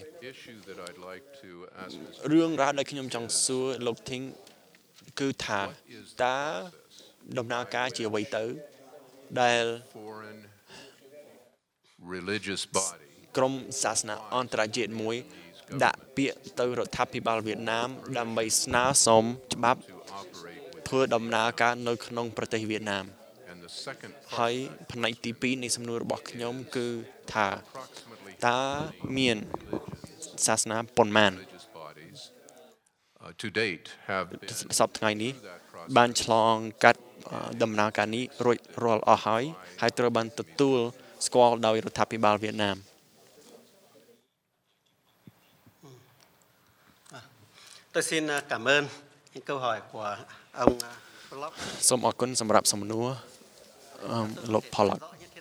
រឿងរ៉ាវដែលខ្ញុំចង់សួរលោក Thing គឺថាតើដំណើរការជាអ្វីទៅដែល religious body ក្រុមសាសនាអន្តរជាតិមួយដាក់ពាក្យទៅរដ្ឋាភិបាលវៀតណាមដើម្បីស្នើសុំច្បាប់ធ្វើដំណើរការនៅក្នុងប្រទេសវៀតណាមហើយផ្នែកទីពីរនៃសំណួររបស់ខ្ញុំគឺថាតើមានសាសនាប៉ុន្មាន to date have សពថ្ងៃនេះបានឆ្លងកាត់ដំណើរការនេះរួចរាល់អស់ហើយហើយត្រូវបានទទួលស្គាល់ដោយរដ្ឋាភិបាលវៀតណាម Tôi xin cảm ơn những câu hỏi của ông Pollock. សូមអរគុណសម្រាប់សំណួរលោក Pollock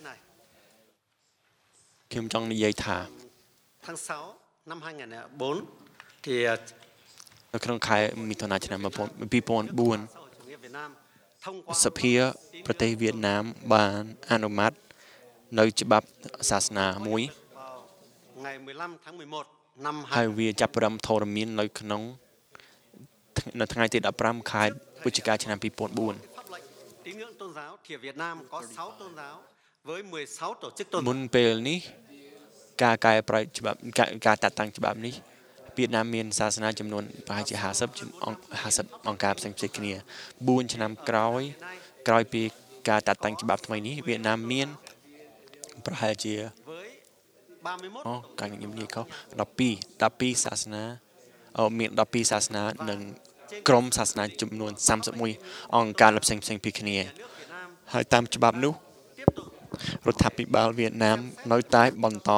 ខ្ញុំចង់និយាយថា tháng sáu năm hai nghìn lẻ bốn thì នៅក្នុងខែមិថុនាឆ្នាំពីរពាន់បួនសភាប្រទេសវៀតណាមបានអនុម័តនៅច្បាប់សាសនាមួយ ngày mười lăm tháng mười một năm ហើយវាចាប់ផ្ដើមធរមាននៅក្នុងនៅថ្ងៃទីដប់ប្រាំខែវិច្ឆិកាឆ្នាំពីរពាន់បួន tín ngưỡng tôn giáo thì Việt Nam có sáu tôn giáo với mười sáu tổ chức tôn giáo មុនពេលនេះការកែប្រែច្បាប់ការតាត់តាំងច្បាប់នេះវៀតណាមមានសាសនាចំនួនប្រហែលជាห้าสิบ ห้าสิบអង្គការផ្សេងៗគ្នាបួនឆ្នាំក្រោយក្រោយពីការតាត់តាំងច្បាប់ថ្មីនេះវៀតណាមមានប្រហែលជា អូការខ្ញុំនិយាយខុសដប់ពីរ ដប់ពីរសាសនាអឺមានដប់ពីរសាសនានិងក្រុមសាសនាចំនួនសាមសិបមួយអង្គការផ្សេងផ្សេងពីគ្នាហើយតាមច្បាប់នោះរដ្ឋាភិបាលវៀតណាមនៅតែបន្ត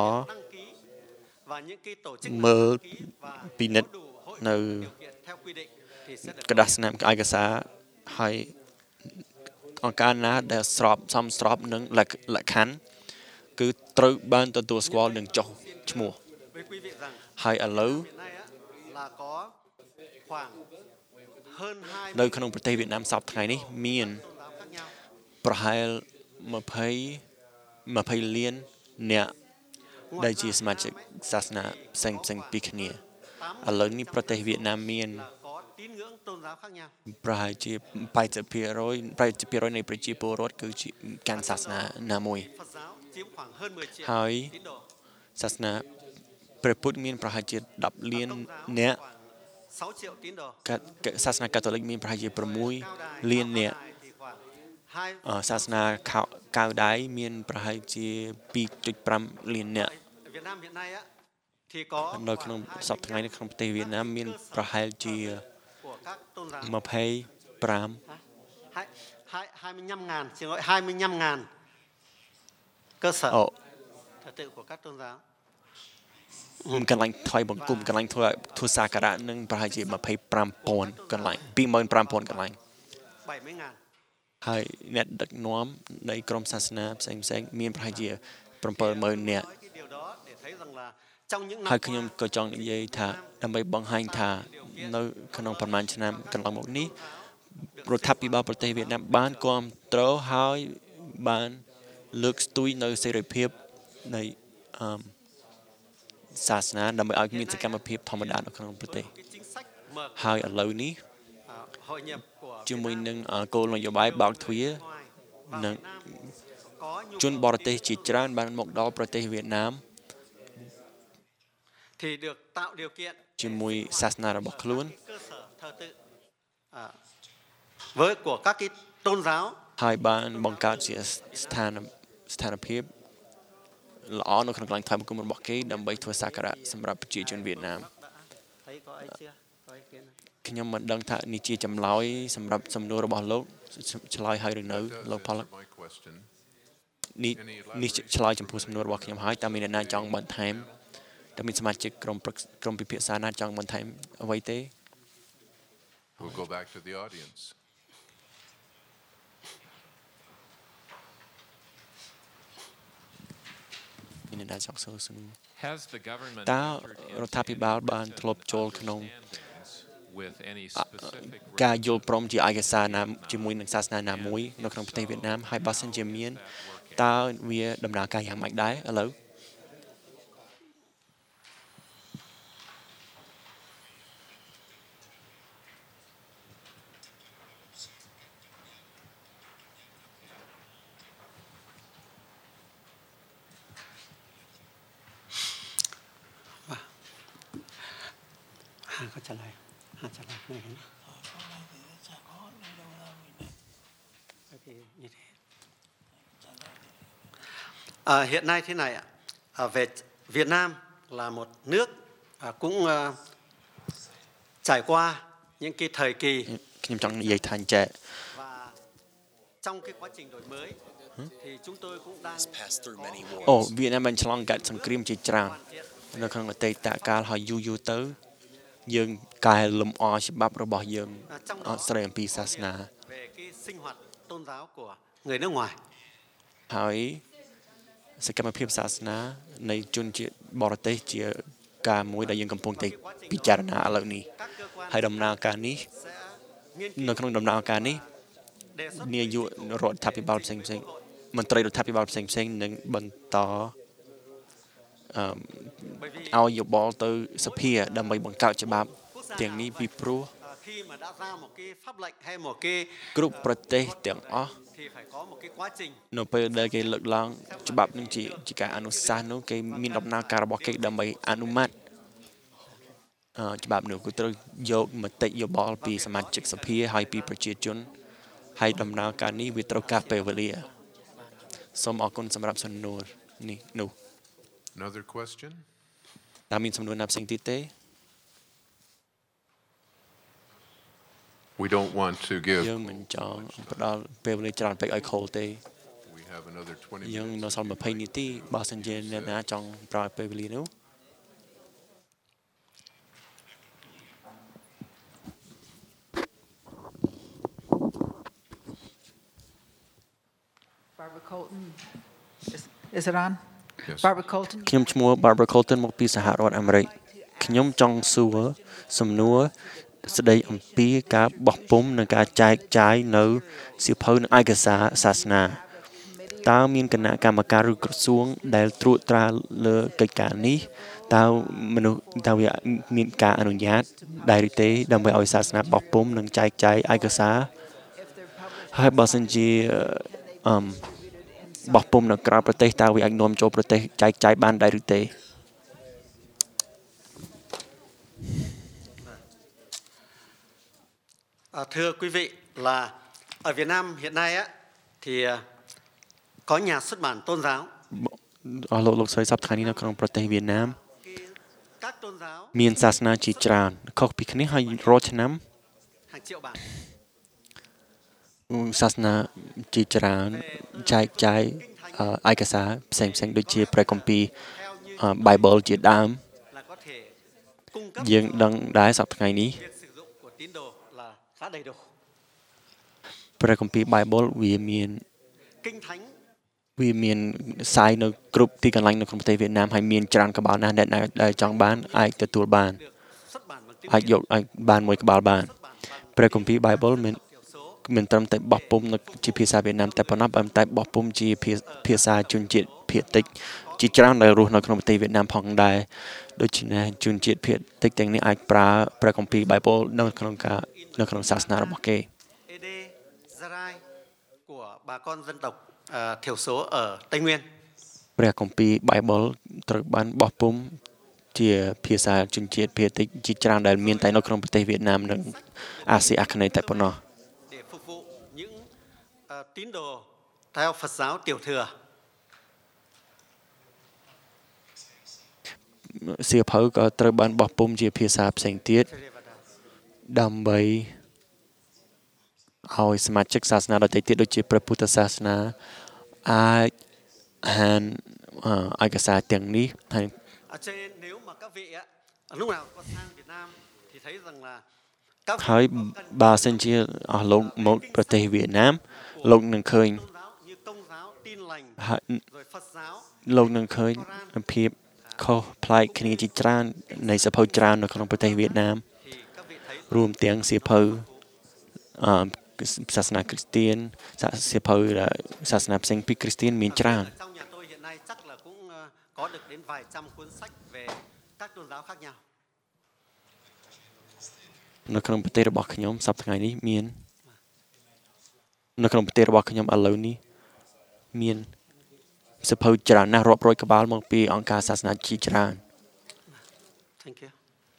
មើលពិនិត្យនៅกระดาษស្នាមឯកសារហើយអង្គការណាដែលស្របសមស្របនឹងលក្ខខណ្ឌគឺត្រូវបានទទួលស្គាល់នឹងចុះឈ្មោះហើយឥឡូវនៅក្នុងប្រទេសវៀតណាមសពថ្ងៃនេះមានប្រហែល20 20លានអ្នកដែលជាសមាជិកសាសនាផ្សេងផ្សេងពីគ្នាឥឡូវនេះប្រទេសវៀតណាមមានប្រហែលជា80%នៃប្រជាពលរដ្ឋគឺជាកាន់សាសនាណាមួយហើយសាសនាព្រះពុទ្ធមានប្រហែលជាដប់លានអ្នកសាសនាកាតូលិកមានប្រហែលជា6លានអ្នកសាសនាកៅដៃមានប្រហែលជា ពីរจุดប្រាំ លានអ្នកនៅក្នុងសប្តាហ៍ថ្ងៃនេះក្នុងប្រទេសវៀតណាមមានប្រហែលជា25 hai mươi lăm ngàn xin lỗi hai mươi lăm ngàn cơ sở thờ tự của các tôn giáo កន្លែងថ្វាយបង្គំកន្លែងធ្វើធ្វើសាការៈនឹងប្រហែលជា25,000កន្លែង 25,000 កន្លែងហើយអ្នកដឹកនាំនៃក្រុមសាសនាផ្សេងផ្សេងមានប្រហែលជា 70000 នាក់ហើយខ្ញុំក៏ចង់និយាយថាដើម្បីបង្ហាញថានៅក្នុងប្រហែលឆ្នាំកន្លងមកនេះរដ្ឋាភិបាលប្រទេសវៀតណាមបានគាំទ្រហើយបានលើកស្ទួយនៅសេរីភាពនៃអឺសាសនាដើម្បីឲ្យមានសកម្មភាពធម្មតានៅក្នុងប្រទេសហើយឥឡូវនេះជាមួយនឹងគោលនយោបាយបើកទ្វារនិងជនបរទេសជាច្រើនបានមកដល់ប្រទេសវៀតណាមជាមួយសាសនារបស់ខ្លួន với của các cái tôn giáo ហើយបានបង្កើតជាស្ថានស្ថានភាពល្អនៅក្នុងកន្លែងថ្វាយបង្គំរបស់គេដើម្បីធ្វើសក្ការៈសម្រាប់ប្រជាជនវៀតណាមខ្ញុំមិនដឹងថានេះជាចម្លើយសម្រាប់សំណួររបស់លោកឆ្លើយហើយឬនៅលោក Pollock នេះនេះឆ្លើយចំពោះសំណួររបស់ខ្ញុំហើយតើមានអ្នកណាចង់បន្ថែមតើមានសមាជិកក្រុមក្រុមពិភាក្សាណាចង់បន្ថែមអ្វីទេ We'll go back to the audience. Has the government តើរដ្ឋាភិបាលបានធ្លាប់ចូលក្នុងការយល់ព្រមជាឯកសារណាជាមួយនឹងសាសនាណាមួយនៅក្នុងប្រទេសវៀតណាមហើយបើសិនជាមានតើវាដំណើរការយ៉ាងម៉េចដែរឥឡូវเขาจะอะไรหาจะอะไรไหนกันÀ, hiện nay thế này ạ, à, về Việt Nam là một nước à, cũng à, trải qua những cái thời kỳ ខ្ញុំចង់និយាយថាចេះ và trong cái quá trình đổi mới thì chúng tôi cũng đang អូវៀតណាមបានឆ្លងកាត់សង្គ្រាមជាច្រើននៅក្នុងអតីតកាលហើយយូរយូរទៅយើងកែលម្អច្បាប់របស់យើងអត់ស្ដីអំពីសាសនា về cái sinh hoạt tôn giáo của người nước ngoài ហើយសកម្មភាពសាសនានៃជនជាតិបរទេសជាការមួយដែលយើងកំពុងតែពិចារណាឥឡូវនេះហើយដំណើរការនេះនៅក្នុងដំណើរការនេះនាយករដ្ឋាភិបាលផ្សេងផ្សេងមន្ត្រីរដ្ឋាភិបាលផ្សេងផ្សេងនឹងបន្តអឺឲ្យយោបល់ទៅសភាដើម្បីបង្កើតច្បាប់ទាំងនេះពីព្រោះ khi mà đã ra một cái pháp lệnh hay một cái គ្រប់ប្រទេសទាំងអស់ thì phải có một cái quá trình នៅពេលដែលគេលើកឡើងច្បាប់នឹងជាជាការអនុសាសន៍នោះគេមានដំណើរការរបស់គេដើម្បីអនុម័តអឺច្បាប់នោះគឺត្រូវយកមតិយោបល់ពីសមាជិកសភាហើយពីប្រជាជនហើយដំណើរការនេះវាត្រូវការពេលវេលាសូមអរគុណសម្រាប់សំណួរនេះនោះ Another question? តើមានសំណួរណាផ្សេងទៀតទេ We don't want to give. យើងមិនចង់ផ្ដល់ពេលវេលាច្រើនពេកឲ្យខូលទេ We have another twenty យើងនៅ minutes. សល់ยี่สิบនាទីបើសិនជាអ្នកណាចង់ប្រើពេលវេលានោះ Barbara Colton is, is it on? Yes. Barbara Colton ខ្ញុំឈ្មោះ Barbara Colton មកពីសហរដ្ឋអាមេរិកខ្ញុំចង់សួរសំណួរស្ដីអំពីការបោះពុម្ពនិងការចែកចាយនៅសៀវភៅនិងឯកសារសាសនាតើមានគណៈកម្មការឬក្រសួងដែលត្រួតត្រាលើកិច្ចការនេះតើមនុស្សតើវាមានការអនុញ្ញាតដែរឬទេដើម្បីឲ្យសាសនាបោះពុម្ពនិងចែកចាយឯកសារហើយបើសិនជាអឺបោះពុម្ពនៅក្រៅប្រទេសតើវាអាចនាំចូលប្រទេសចែកចាយបានដែរឬទេ À, thưa quý vị là ở Việt Nam hiện nay á thì có nhà xuất bản tôn giáo អស់លោកលោកស្រីសប្តាហ៍នេះនៅក្នុងប្រទេសវៀតណាម các tôn giáo មានសាសនាជាច្រើនខុសពីគ្នាហើយរាល់ឆ្នាំ hàng triệu bản សាសនាជាច្រើនចែកចាយឯកសារផ្សេងផ្សេងដូចជាព្រះគម្ពីរ Bible ជាដើម là có thể cung cấp យើងដឹងដែរសប្តាហ៍នេះ việc sử dụng của tín đồ là khá đầy đủ ព្រះគម្ពីរ Bible វាមាន kinh thánh វាមានផ្សាយនៅគ្រប់ទីកន្លែងនៅក្នុងប្រទេសវៀតណាមហើយមានច្រើនក្បាលណាស់អ្នកដែលចង់បានអាចទទួលបាន xuất bản bằng tiếng អាចយកអាចបានមួយក្បាលបាន xuất bản bằng ព្រះគម្ពីរ Bible មាន thiểu số មិនត្រឹមតែបោះពុម្ពនៅជាភាសាវៀតណាមតែប៉ុណ្ណោះប៉ុន្តែបោះពុម្ពជាភាសាជនជាតិភាគតិចជាច្រើនដែលរស់នៅក្នុងប្រទេសវៀតណាមផងដែរដូច្នេះជនជាតិភាគតិចទាំងនេះអាចប្រើព្រះគម្ពីរ Bible នៅក្នុងការនៅក្នុងសាសនារបស់គេ ed Zarai của bà con dân tộc à, thiểu số ở Tây Nguyên ព្រះគម្ពីរ Bible ត្រូវបានបោះពុម្ពជាភាសាជនជាតិភាគតិចជាច្រើនដែលមានតែនៅក្នុងប្រទេសវៀតណាមនិងអាស៊ីអាគ្នេយ៍តែប៉ុណ្ណោះ để phục vụ những à, tín đồ theo Phật giáo tiểu thừa សៀវភៅក៏ត្រូវបានបោះពុម្ពជាភាសាផ្សេងទៀតដើម្បីឲ្យសមាជិកសាសនាដទៃទៀតដូចជាព្រះពុទ្ធសាសនាអាចអានឯកសារទាំងនេះហើយ À, cho nên nếu mà các vị á, lúc nào có sang Việt Nam thì thấy rằng là các vị ហើយបើសិនជាអស់លោកមកប្រទេសវៀតណាមលោកនឹងឃើញ tôn giáo như công giáo, tin lành, ហើយ rồi Phật giáo លោកនឹងឃើញភាពខុសប្លែកគ្នាជាច្រើននៃសភៅច្រើននៅក្នុងប្រទេសវៀតណាម thì các vị thấy រួមទាំងសៀវភៅអឺសាសនាគ្រីស្ទានសៀវភៅសាសនាផ្សេងពីគ្រីស្ទានមានច្រើន Trong nhà tôi hiện nay chắc là cũng có được đến vài trăm cuốn sách về các tôn giáo khác nhau. នៅក្នុងប្រទេសរបស់ខ្ញុំសប្តាហ៍ថ្ងៃនេះមាននៅក្នុងប្រទេសរបស់ខ្ញុំឥឡូវនេះមានសៀវភៅច្រើនណាស់រាប់រយក្បាលមកពីអង្គការសាសនាជាច្រើន Thank you.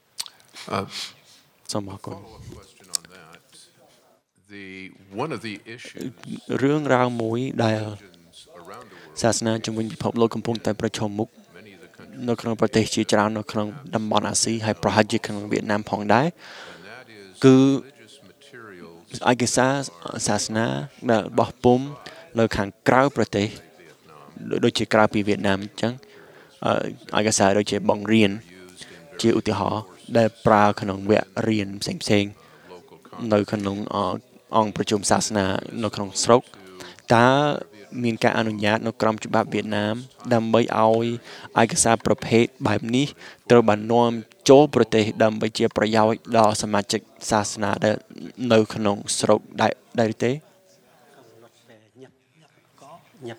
សូមអរគុណ Question on that. The one of the issues រឿងរ៉ាវមួយដែល around the world, សាសនាជំនាញពិភពលោកកំពុងតែប្រឈមមុខ many of the countries, នៅក្នុងប្រទេសជាច្រើននៅក្នុងតំបន់អាស៊ីហើយប្រហែលជាក្នុងវៀតណាមផងដែរ and that is គឺ religious materials ឯកសារសាសនាដែលបោះពុំនៅខាងក្រៅប្រទេសដូចជាក្រៅពីវៀតណាមអញ្ចឹងឯកសារដូចជាបង្រៀនជាឧទាហរណ៍ដែលប្រើក្នុងវគ្គរៀនផ្សេងផ្សេងនៅក្នុងអង្គប្រជុំសាសនានៅក្នុងស្រុកតើមានការអនុញ្ញាតនៅក្រមច្បាប់វៀតណាមដើម្បីឲ្យឯកសារប្រភេទបែបនេះត្រូវបាននាំចូលប្រទេសដើម្បីជាប្រយោជន៍ដល់សមាជិកសាសនាដែលនៅក្នុងស្រុកដែរដែរទេ Nhập.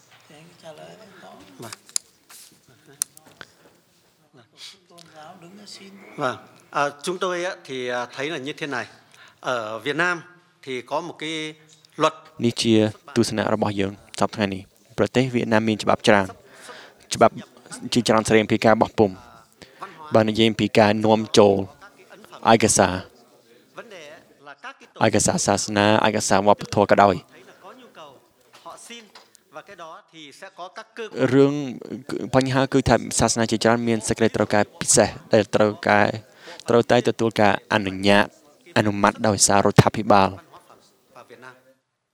Vâng, à, chúng tôi á, thì thấy là như thế này. Ở Việt Nam thì có một cái luật នេះជាទស្សនៈរបស់យើងសប្តាហ៍នេះប្រទេសវៀតណាមមានច្បាប់ច្រើនច្បាប់ជាច្រើនស្តីអំពីការបោះពុំបើនិយាយអំពីការនាំចូលឯកសារ vấn đề là các cái ឯកសារសាសនាឯកសារវប្បធម៌ក៏ដោយ thấy là có nhu cầu họ xin và cái đó thì sẽ có các cơ រឿងបញ្ហាគឺថាសាសនាជាច្រើនមានសេចក្តីត្រូវការពិសេសដែលត្រូវការត្រូវតែទទួលការអនុញ្ញាតអនុម័តដោយសាររដ្ឋាភិបាល vào Việt Nam.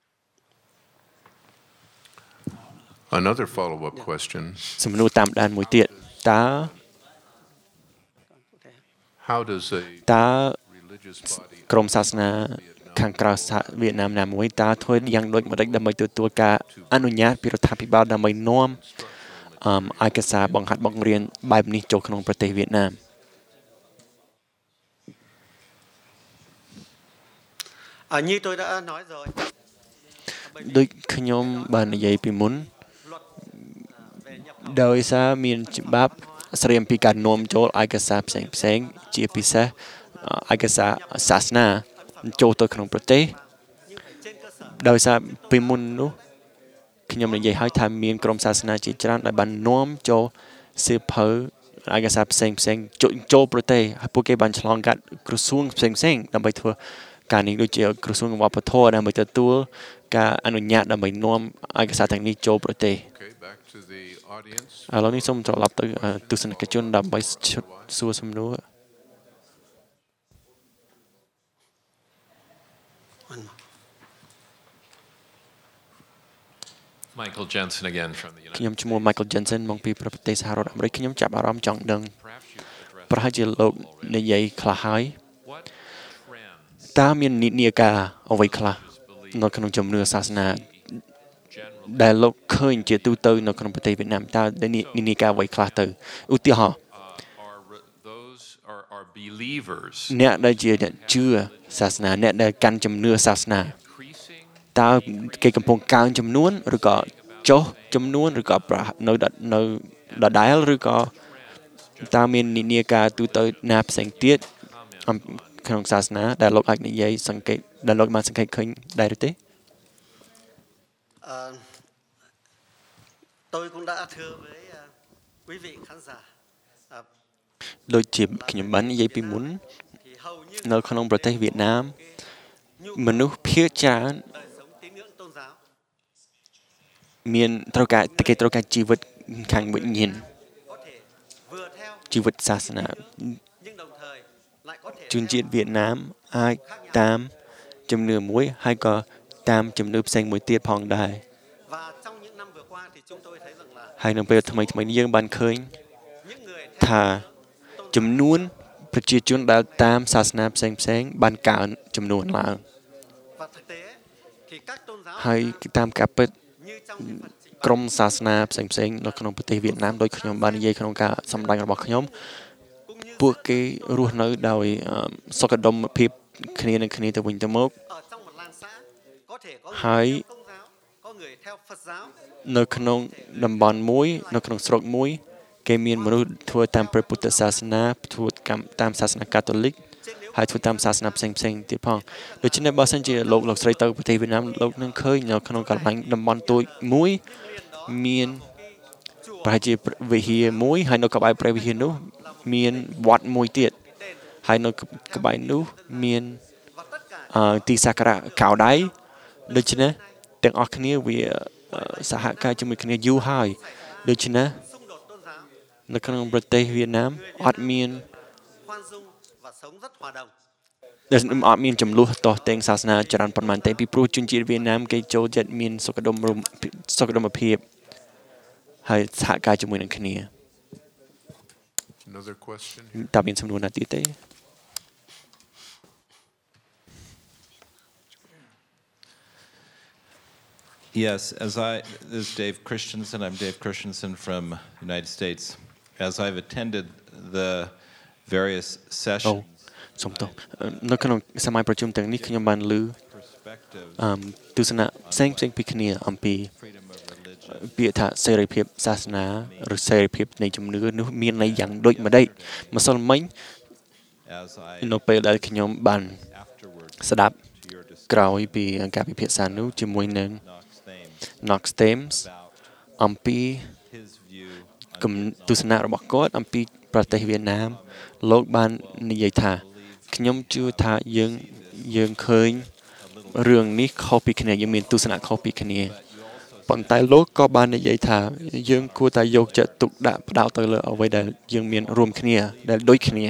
another follow-up question. សំណួរតាមដានមួយទៀតតើ How does a តើ religious body ក្រមសាសនាខាងក្រៅវៀតណាមណាមួយតើធ្វើយ៉ាងដូចម្តេចដើម្បីទទួលការអនុញ្ញាតពីរដ្ឋាភិបាលដើម្បីនាំឯកសារបង្ហាត់បង្រៀនបែបនេះចូលក្នុងប្រទេសវៀតណាម À, như tôi đã nói rồi. ដូចខ្ញុំបាននិយាយពីមុនដោយសារមានច្បាប់ស្តីអំពីការនាំចូលឯកសារផ្សេងផ្សេងជាពិសេសឯកសារសាសនាចូលទៅក្នុងប្រទេសដោយសារពីមុននោះខ្ញុំនិយាយឲ្យថាមានក្រុមសាសនាជាច្រើនដែលបាននាំចូលសៀវភៅឯកសារផ្សេងផ្សេងចូលប្រទេសហើយពួកគេបានឆ្លងកាត់ក្រសួងផ្សេងផ្សេងដើម្បីធ្វើការនេះដូចជាក្រសួងវប្បធម៌ដើម្បីទទួលការអនុញ្ញាតដើម្បីនាំឯកសារទាំងនេះចូលប្រទេស Okay, back to the audience. ឥឡូវនេះសូមត្រឡប់ទៅទស្សនិកជនដើម្បីសួរសំណួរ Michael Jensen again from the ខ្ញុំ United ឈ្មោះ Michael Jensen មកពីប្រទេសសហរដ្ឋអាមេរិកខ្ញុំចាប់អារម្មណ៍ចង់ដឹង Perhaps you addressed ប្រហែលជាលោកនិយាយខ្លះហើយ what trends តើមាននិន្នាការអ្វីខ្លះនៅក្នុងជំនឿសាសនា generally ដែលលោកឃើញជាទូទៅនៅក្នុងប្រទេសវៀតណាមតើនិន្នាការអ្វីខ្លះទៅឧទាហរណ៍ uh, are re- those are, are believers អ្នកដែលជាអ្នកជឿសាសនាអ្នកដែលកាន់ជំនឿសាសនា increasing តើគេកំពុងកើនចំនួនឬក៏ចុះចំនួនឬក៏នៅនៅដដែលឬក៏តើមាននិន្នាការទូទៅណាផ្សេងទៀតក្នុងសាសនាដែលលោកអាចនិយាយសង្កេតដែលលោកបានសង្កេតឃើញដែរឬទេ À, tôi cũng đã thưa với uh, quý vị khán giả. À, ដូចជាខ្ញុំបាននិយាយពីមុន thì hầu như នៅក្នុងប្រទេសវៀតណាមមនុស្សភាគច្រើន đời sống tín ngưỡng tôn giáo មានត្រូវការគេត្រូវការជីវិតខាងវិញ្ញាណ có thể vừa theo ជីវិតសាសនា nhưng đồng thời lại có thể ជនជាតិវៀតណាមអាចតាមជំនឿមួយហើយក៏តាមជំនឿផ្សេងមួយទៀតផងដែរ và trong những năm vừa qua thì chúng tôi thấy rằng là ហើយនៅពេលថ្មីថ្មីនេះយើងបានឃើញ những người ថា ចំនួនប្រជាជនដែលតាមសាសនាផ្សេងផ្សេងបានកើនចំនួនឡើង và thực tế thì các tôn giáo ហើយតាមការពិត như trong những phần trình ក្រុមសាសនាផ្សេងផ្សេងនៅក្នុងប្រទេសវៀតណាមដោយខ្ញុំបាននិយាយក្នុងការសម្ដែងរបស់ខ្ញុំ cũng như ពួកគេរស់នៅដោយសុខដុមភាពគ្នានឹងគ្នាទៅវិញទៅមកហើយនៅក្នុងតំបន់មួយនៅក្នុងស្រុកមួយគេមានមនុស្សធ្វើតាមព្រះពុទ្ធសាសនាធ្វើតាមសាសនាកាតូលិកហើយធ្វើតាមសាសនាផ្សេងផ្សេងទៀតផងដូច្នេះបើសិនជាលោកលោកស្រីទៅប្រទេសវៀតណាមលោកនឹងឃើញនៅក្នុងកន្លែងតំបន់ទូចមួយមានប្រហែលជាវិហារមួយហើយនៅក្បែរព្រះវិហារនោះមានវត្តមួយទៀតហើយនៅក្បែរនោះមានទីសក្ការៈកៅដៃដូច្នេះទាំងអស់គ្នាវាសហការជាមួយគ្នាយូរហើយដូច្នេះនៅក្នុងប្រទេសវៀតណាមអត់មានដែលអត់មានចំនួនតោះតែងសាសនាច្រើនប៉ុន្មានតែពីព្រោះជនជាតិវៀតណាមគេចូលចិត្តមានសុខដុមសុខដុមភាពហើយសហការជាមួយនឹងគ្នា Another question. តើមានសំណួរណាទៀតទេ Yes, as I this is Dave Christensen. I'm Dave Christensen from United States. As I've attended the various sessions សូមទោសនៅក្នុងសម័យប្រជុំទាំងនេះខ្ញុំបានឮអឺទស្សនៈផ្សេងផ្សេងពីគ្នាអំពីពាក្យថាសេរីភាពសាសនាឬសេរីភាពនៃជំនឿនោះមានន័យយ៉ាងដូចម្ដេចម្សិលមិញនៅពេលដែលខ្ញុំបានស្ដាប់ក្រោយពីការពិភាក្សានោះជាមួយនឹង Knox Thames អំពីទស្សនៈរបស់គាត់អំពីប្រទេសវៀតណាមលោកបាននិយាយថាខ្ញុំជឿថាយើងយើងឃើញរឿងនេះខុសពីគ្នាយើងមានទស្សនៈខុសពីគ្នាប៉ុន្តែលោកក៏បាននិយាយថាយើងគួរតែយកចិត្តទុកដាក់ផ្ដោតទៅលើអ្វីដែលយើងមានរួមគ្នាដែលដូចគ្នា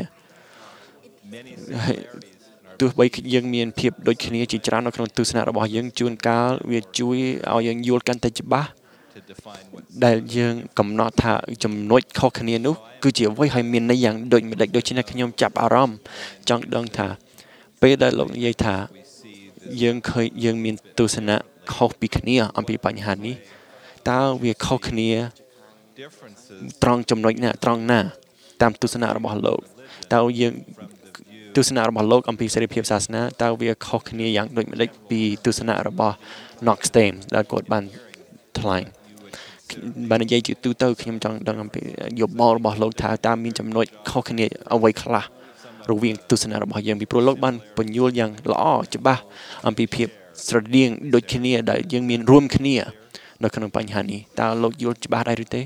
ទោះបីយើងមានភាពដូចគ្នាជាច្រើននៅក្នុងទស្សនៈរបស់យើងជួនកាលវាជួយឲ្យយើងយល់កាន់តែច្បាស់ដែលយើងកំណត់ថាចំណុចខុសគ្នានោះគឺជាអ្វីហើយមានន័យយ៉ាងដូចម្ដេចដូច្នេះខ្ញុំចាប់អារម្មណ៍ចង់ដឹងថាពេលដែលលោកនិយាយថាយើងឃើញយើងមានទស្សនៈខុសពីគ្នាអំពីបញ្ហានេះតើវាខុសគ្នាត្រង់ចំណុចណាត្រង់ណាតាមទស្សនៈរបស់លោកតើយើងទស្សនៈរបស់លោកអំពីសេរីភាពសាសនាតើវាខុសគ្នាយ៉ាងដូចម្ដេចពីទស្សនៈរបស់ Knox Thames ដែលគាត់បានថ្លែងបាននិយាយជាទូទៅខ្ញុំចង់ដឹងអំពីយោបល់របស់លោកថាតើមានចំណុចខុសគ្នាអ្វីខ្លះរវាងទស្សនៈរបស់យើងពីព្រោះលោកបានបញ្យល់យ៉ាងល្អច្បាស់អំពីភាពស្រដៀងដូចគ្នាដែលយើងមានរួមគ្នានៅក្នុងបញ្ហានេះតើលោកយល់ច្បាស់ដែរឬទេ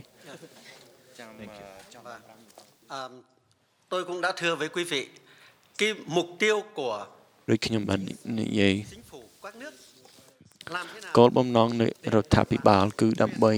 Tôi cũng đã thưa với quý vị cái mục tiêu của ដូចខ្ញុំបាននិយាយគោលបំណងនៃរដ្ឋាភិបាលគឺដើម្បី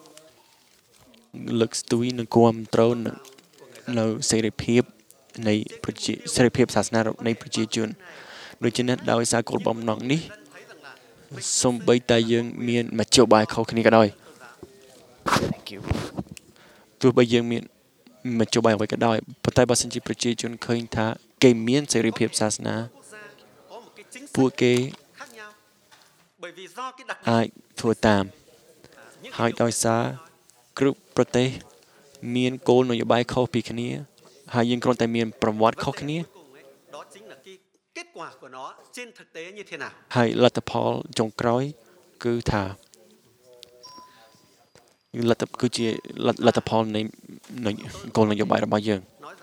លើកស្ទួយនិងគាំទ្រនៅសេរីភាពនៃប្រជាសេរីភាពសាសនានៃប្រជាជនដូច្នេះដោយសារគោលបំណងនេះសូម្បីតែយើងមានមជ្ឈបាយខុសគ្នាក៏ដោយ Thank you ទោះបីយើងមានមជ្ឈបាយអ្វីក៏ដោយប៉ុន្តែបើសិនជាប្រជាជនឃើញថាគេមានសេរីភាពសាសនាពួកគេអាចធ្វើតាមហើយដោយសារគ្រប់ប្រទេសមានគោលនយោបាយខុសពីគ្នាហើយយើងគ្រាន់តែមានប្រវត្តិខុសគ្នាហើយលទ្ធផលចុងក្រោយគឺថាលទ្ធគឺជាលទ្ធផលនៃគោលនយោបាយរបស់យើង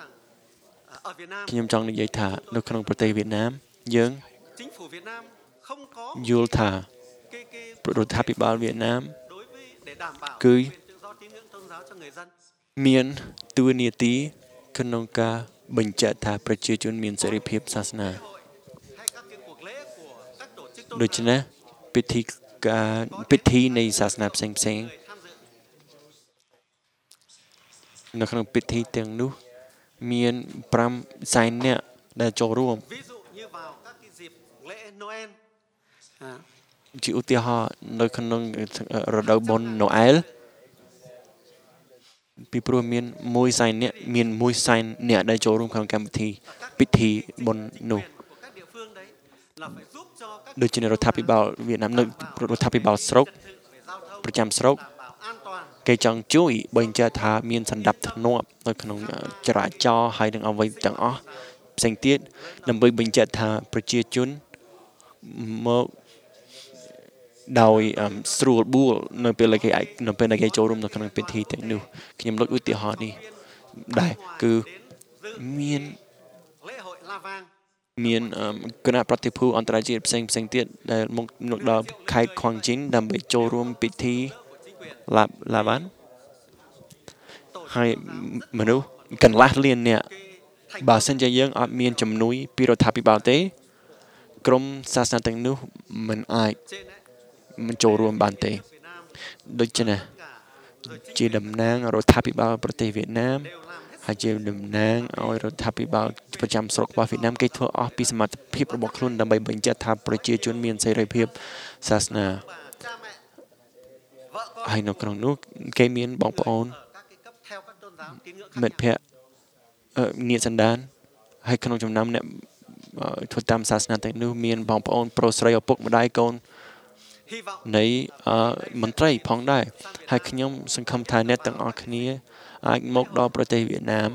ខ្ញុំចង់និយាយថានៅក្នុងប្រទេសវៀតណាមយើងយល់ថារដ្ឋាភិបាលវៀតណាមគឺមានតួនាទីក្នុងការបញ្ជាក់ថាប្រជាជនមានសេរីភាពសាសនាដូច្នេះពិធីការពិធីនៃសាសនាផ្សេងផ្សេងនៅក្នុងពិធីទាំងនោះមានប្រាំសែននាក់ដែលចូលរួមជាឧទាហរណ៍នៅក្នុងរដូវបុណ្យណូអែលពីព្រោះមានមួយសែននាក់មានមួយសែននាក់ដែលចូលរួមក្នុងកម្មវិធីពិធីបុណ្យនោះដូចជារដ្ឋាភិបាលវៀតណាមនៅរដ្ឋាភិបាលស្រុកប្រចាំស្រុកគេចង់ជួយបញ្ជាក់ថាមានសន្តិភាពនៅក្នុងចរាចរណ៍ហើយនឹងអ្វីទាំងអស់ផ្សេងទៀតដើម្បីបញ្ជាក់ថាប្រជាជនមកដោយស្រួលបួលនៅពេលគេនៅពេលគេចូលរួមនៅក្នុងពិធីទាំងនោះខ្ញុំលើកឧទាហរណ៍នេះដែរគឺមានមានគណៈប្រតិភូអន្តរជាតិផ្សេងផ្សេងទៀតដែលមកមកដល់ខេត្តខ្វាងជីនដើម្បីចូលរួមពិធីឡាឡាបានហើយមនុស្សកន្លះលានអ្នកបើសិនជាយើងអត់មានជំនួយពីរដ្ឋាភិបាលទេក្រុមសាសនាទាំងនោះមិនអាចមិនចូលរួមបានទេដូច្នេះជាតំណាងរដ្ឋាភិបាលប្រទេសវៀតណាមហើយជាតំណាងឲ្យរដ្ឋាភិបាលប្រចាំស្រុករបស់វៀតណាមគេធ្វើអស់ពីសមត្ថភាពរបស់ខ្លួនដើម្បីបញ្ជាក់ថាប្រជាជនមានសេរីភាពសាសនាហើយនៅក្នុងនោះគេមានបងប្អូនមិត្តភ័ក្តិញាតិសន្តានហើយក្នុងចំណោមអ្នកធ្វើតាមសាសនាទាំងនោះមានបងប្អូនប្រុសស្រីឪពុកម្ដាយកូននៃមន្ត្រីផងដែរហើយខ្ញុំសង្ឃឹមថាអ្នកទាំងអស់គ្នាអាចមកដល់ប្រទេសវៀតណាម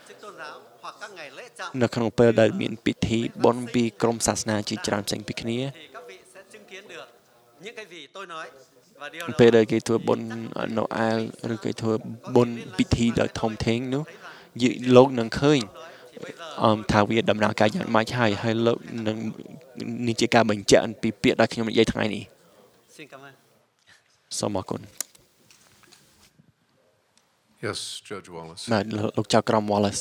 នៅក្នុងពេលដែលមានពិធីបុណ្យពីក្រមសាសនាជាច្រើនផ្សេងពីគ្នាពេលដែលគេធ្វើបុណ្យនៅអែលឬគេធ្វើបុណ្យពិធីដ៏ធំធេងនោះលោកនឹងឃើញអមថាវាដំណើរការយ៉ាងម៉េចហើយហើយលោកនឹងនេះជាការបញ្ជាក់ពីពាក្យដែលខ្ញុំនិយាយថ្ងៃនេះសូមអរគុណ Yes, Judge Wallace. បាទលោកចៅក្រម Wallace.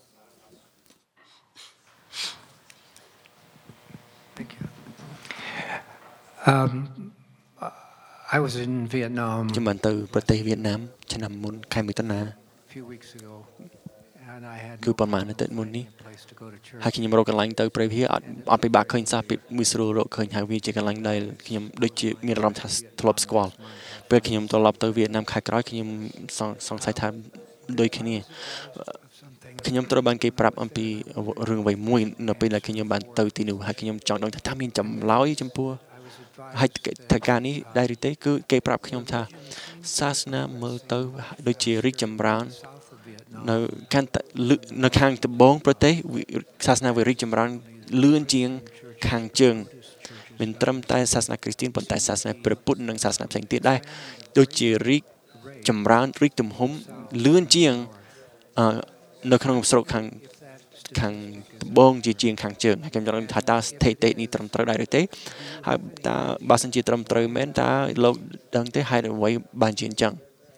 Thank you. Um, I was in Vietnam ខ្ញុំបានទៅប្រទេសវៀតណាមឆ្នាំមុនខែមិថុនា few weeks ago and I had គឺប្រហែលអាទិត្យមុននេះហើយខ្ញុំរកកន្លែងទៅព្រះវិហារអត់អត់ពិបាកឃើញសោះពីមួយស្រួលរកឃើញហើយវាជាកន្លែងដែលខ្ញុំដូចជាមានអារម្មណ៍ថាធ្លាប់ស្គាល់ពេលខ្ញុំត្រឡប់ទៅវៀតណាមខែក្រោយខ្ញុំសង្ស័យថាដូចគ្នាខ្ញុំត្រូវបានគេប្រាប់អំពីរឿងអ្វីមួយនៅពេលដែលខ្ញុំបានទៅទីនោះហើយខ្ញុំចង់ដឹងថាតើមានចម្លើយចំពោះហើយថាការនេះដែរឬទេគឺគេប្រាប់ខ្ញុំថាសាសនាមើលទៅដូចជារីកចម្រើននៅកាន់នៅខាងត្បូងប្រទេសសាសនាវិរិយចម្រើនលឿនជាងខាងជើងមិនត្រឹមតែសាសនាគ្រីស្ទានប៉ុន្តែសាសនាព្រះពុទ្ធនិងសាសនាផ្សេងទៀតដែរដូចជារីកចម្រើនរីកទំហំលឿនជាងនៅក្នុងស្រុកខាងខាងត្បូងជាជាងខាងជើងហើយខ្ញុំចង់ថាតើស្ថិតិនេះត្រឹមត្រូវដែរឬទេហើយតើបើសិនជាត្រឹមត្រូវមែនតើលោកដឹងទេហេតុអ្វីបានជាអញ្ចឹង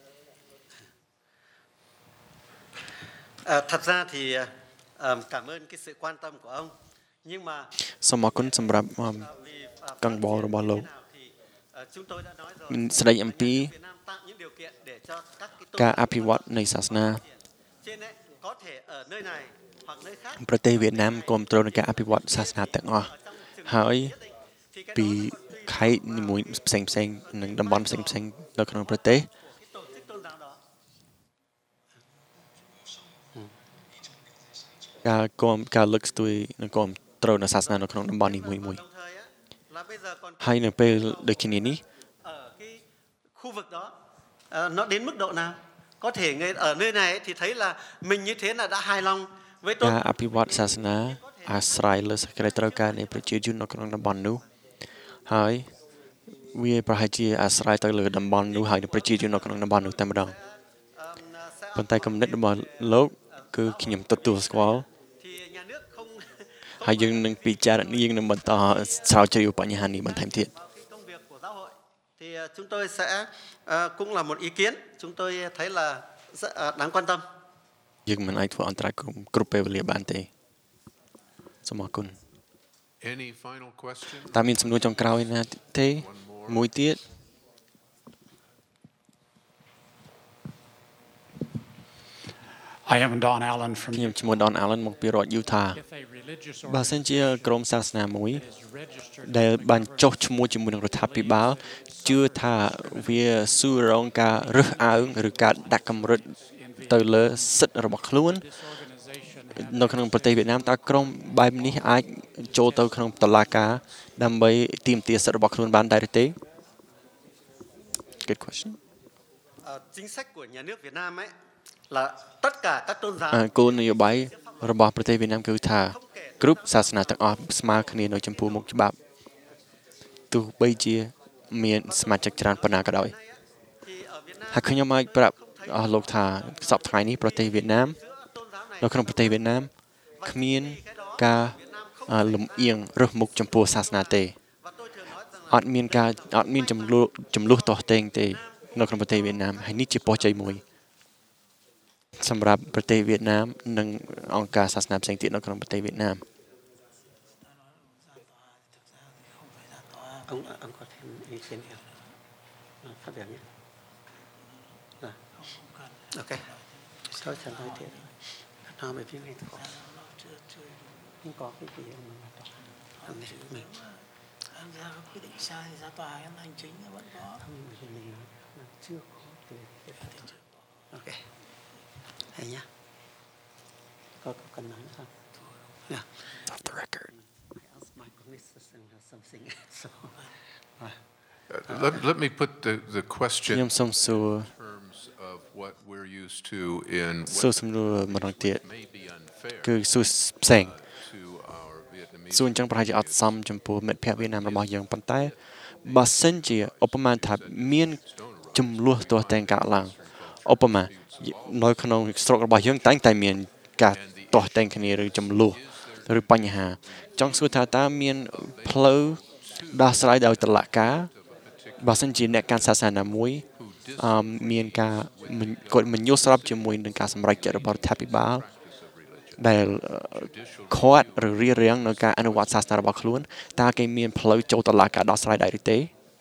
Thật ra thì cảm ơn cái sự quan tâm của ông. Nhưng mà សូមអរគុណសម្រាប់កង្វល់របស់លោកស្ដីអំពីការអភិវឌ្ឍនៃសាសនាប្រទេសវៀតណាមគ្រប់គ្រងនឹងការអភិវឌ្ឍសាសនាទាំងអស់ហើយពីខេត្តនីមួយផ្សេងផ្សេងនិងតំបន់ផ្សេងផ្សេងនៅក្នុងប្រទេសការគាំការលើកស្ទួយនិងគាំទ្រនៅសាសនានៅក្នុងតំបន់នេះមួយមួយហើយនៅពេលដូចគ្នានេះ khu vực đó nó đến mức độ nào có thể người ở nơi này thì thấy là mình như thế là đã hài lòng với tôi ការអភិវឌ្ឍសាសនាអាស្រ័យលើសេចក្តីត្រូវការនៃប្រជាជននៅក្នុងតំបន់នោះហើយវាប្រហែលជាអាស្រ័យទៅលើតំបន់នោះហើយប្រជាជននៅក្នុងតំបន់នោះតែម្ដងប៉ុន្តែគំនិតរបស់លោកគឺខ្ញុំទទួលស្គាល់ហើយយើងនឹងពិចារណាយើងនឹងបន្តស្រាវជ្រាវបញ្ហានេះបន្ថែមទៀត thì chúng tôi sẽ cũng là một ý kiến chúng tôi thấy là rất đáng quan tâm យើងមិនអាចធ្វើអន្តរាគមន៍គ្រប់ពេលវេលាបានទេសូមអរគុណ Any final question តើមានសំណួរចុងក្រោយណាទេមួយទៀត I am Don Allen from ខ្ញុំឈ្មោះ Don Allen មកពីរដ្ឋ Utah បើសិនជាក្រុមសាសនាមួយដែលបានចុះឈ្មោះជាមួយនឹងរដ្ឋាភិបាលជឿថាវាស៊ូរងការរើសអើងឬការដាក់កម្រិតទៅលើសិទ្ធិរបស់ខ្លួននៅក្នុងប្រទេសវៀតណាមតើក្រុមបែបនេះអាចចូលទៅក្នុងតុលាការដើម្បីទាមទារសិទ្ធិរបស់ខ្លួនបានដែរទេ Good question chính sách của nhà nước Việt Nam ấy là tất cả các tôn giáo គោលនយោបាយរបស់ប្រទេសវៀតណាមគឺថាគ្រប់សាសនាទាំងអស់ស្មើគ្នានៅចំពោះមុខច្បាប់ទោះបីជាមានសមាជិកច្រើនប៉ុណ្ណាក៏ដោយហើយខ្ញុំអាចប្រាប់អស់លោកថាសប្តាហ៍ថ្ងៃនេះប្រទេសវៀតណាមនៅក្នុងប្រទេសវៀតណាមគ្មានការលំអៀងរើសមុខចំពោះសាសនាទេអត់មានការអត់មានចំនួនចំនួនទាស់ទែងទេនៅក្នុងប្រទេសវៀតណាមហើយនេះជាពរជ័យមួយសម្រាប់ប្រទេសវៀតណាមនិងអង្គការសាសនាផ្សេងទៀតនៅក្នុងប្រទេសវៀតណាម ông ông có thêm ý kiến nào phát biểu nhé rồi ok sau trận nói tiếp nó về phía này có không có cái gì ông mà tòa ông mình anh ra quyết định sai thì ra tòa em hành chính vẫn có không thì mình nó chưa có từ ok hay nhá có có cần nói nữa không yeah off the record my commission has something so Uh, let, let me put the, the question in ខ្ញុំសូមសួរ terms of what we're used to in សួរសំណួរម្ដងទៀត may be unfair គឺសួរផ្សេង to our Vietnamese សួរអញ្ចឹងប្រហែលជាអត់សមចំពោះមិត្តភ័ក្តិវៀតណាមរបស់យើងប៉ុន្តែបើសិនជាឧបមាថាមានចំនួនទាស់តែងកើតឡើងឧបមានៅក្នុងស្រុករបស់យើងតែងតែមានការទាស់តែងគ្នាឬចំនួនឬបញ្ហាចង់សួរថាតើមានផ្លូវដោះស្រាយដោយតុលាការបើសិនជាអ្នកកាន់សាសនាមួយអឺមានការគាត់មិនយល់ស្របជាមួយនឹងការសម្រេចចិត្តរបស់រដ្ឋាភិបាលដែលខាត់ឬរារាំងនៅការអនុវត្តសាសនារបស់ខ្លួនតើគេមានផ្លូវចូលតុលាការដោះស្រាយដែរឬទេ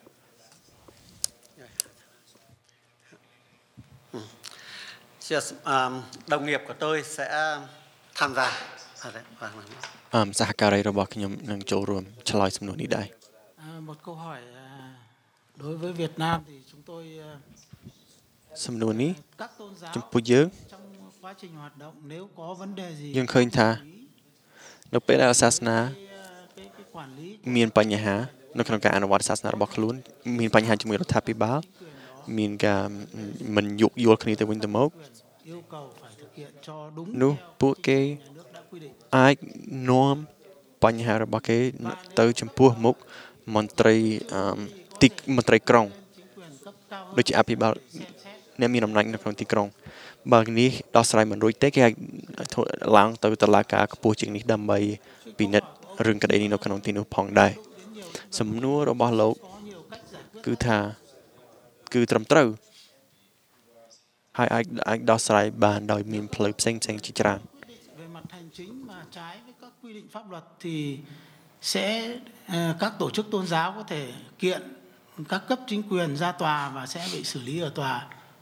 đồng nghiệp của tôi sẽ tham gia អឺសហការីរបស់ខ្ញុំនឹងចូលរួមឆ្លើយសំណួរនេះដែរ một câu hỏi đối với Việt Nam thì chúng tôi សំណួរនេះ các tôn giáo ចំពោះយើង trong quá trình hoạt động nếu có vấn đề gì យើងឃើញថានៅពេលដែលសាសនាមានបញ្ហានៅក្នុងការអនុវត្តសាសនារបស់ខ្លួនមានបញ្ហាជាមួយរដ្ឋាភិបាលមានការមិនយោគយល់គ្នាទៅវិញទៅមក yêu cầu phải thực hiện cho đúng នោះពួកគេអាចនាំបញ្ហារបស់គេទៅចំពោះមុខមន្ត្រីទីមន្ត្រីក្រុងដូចជាអភិបាលអ្នកមានអំណាចនៅក្នុងទីក្រុងបើនេះដោះស្រាយមិនរួចទេគេអាចឡើងទៅតុលាការខ្ពស់ជាងនេះដើម្បីពិនិត្យរឿងក្តីនេះនៅក្នុងទីនោះផងដែរសំណួររបស់លោកគឺថាគឺត្រឹមត្រូវហើយអាចអាចដោះស្រាយបានដោយមានផ្លូវផ្សេងៗជាច្រើន về mặt hành chính mà trái với các quy định pháp luật thì sẽ các tổ chức tôn giáo có thể kiện các cấp chính quyền ra tòa và sẽ bị xử lý ở tòa.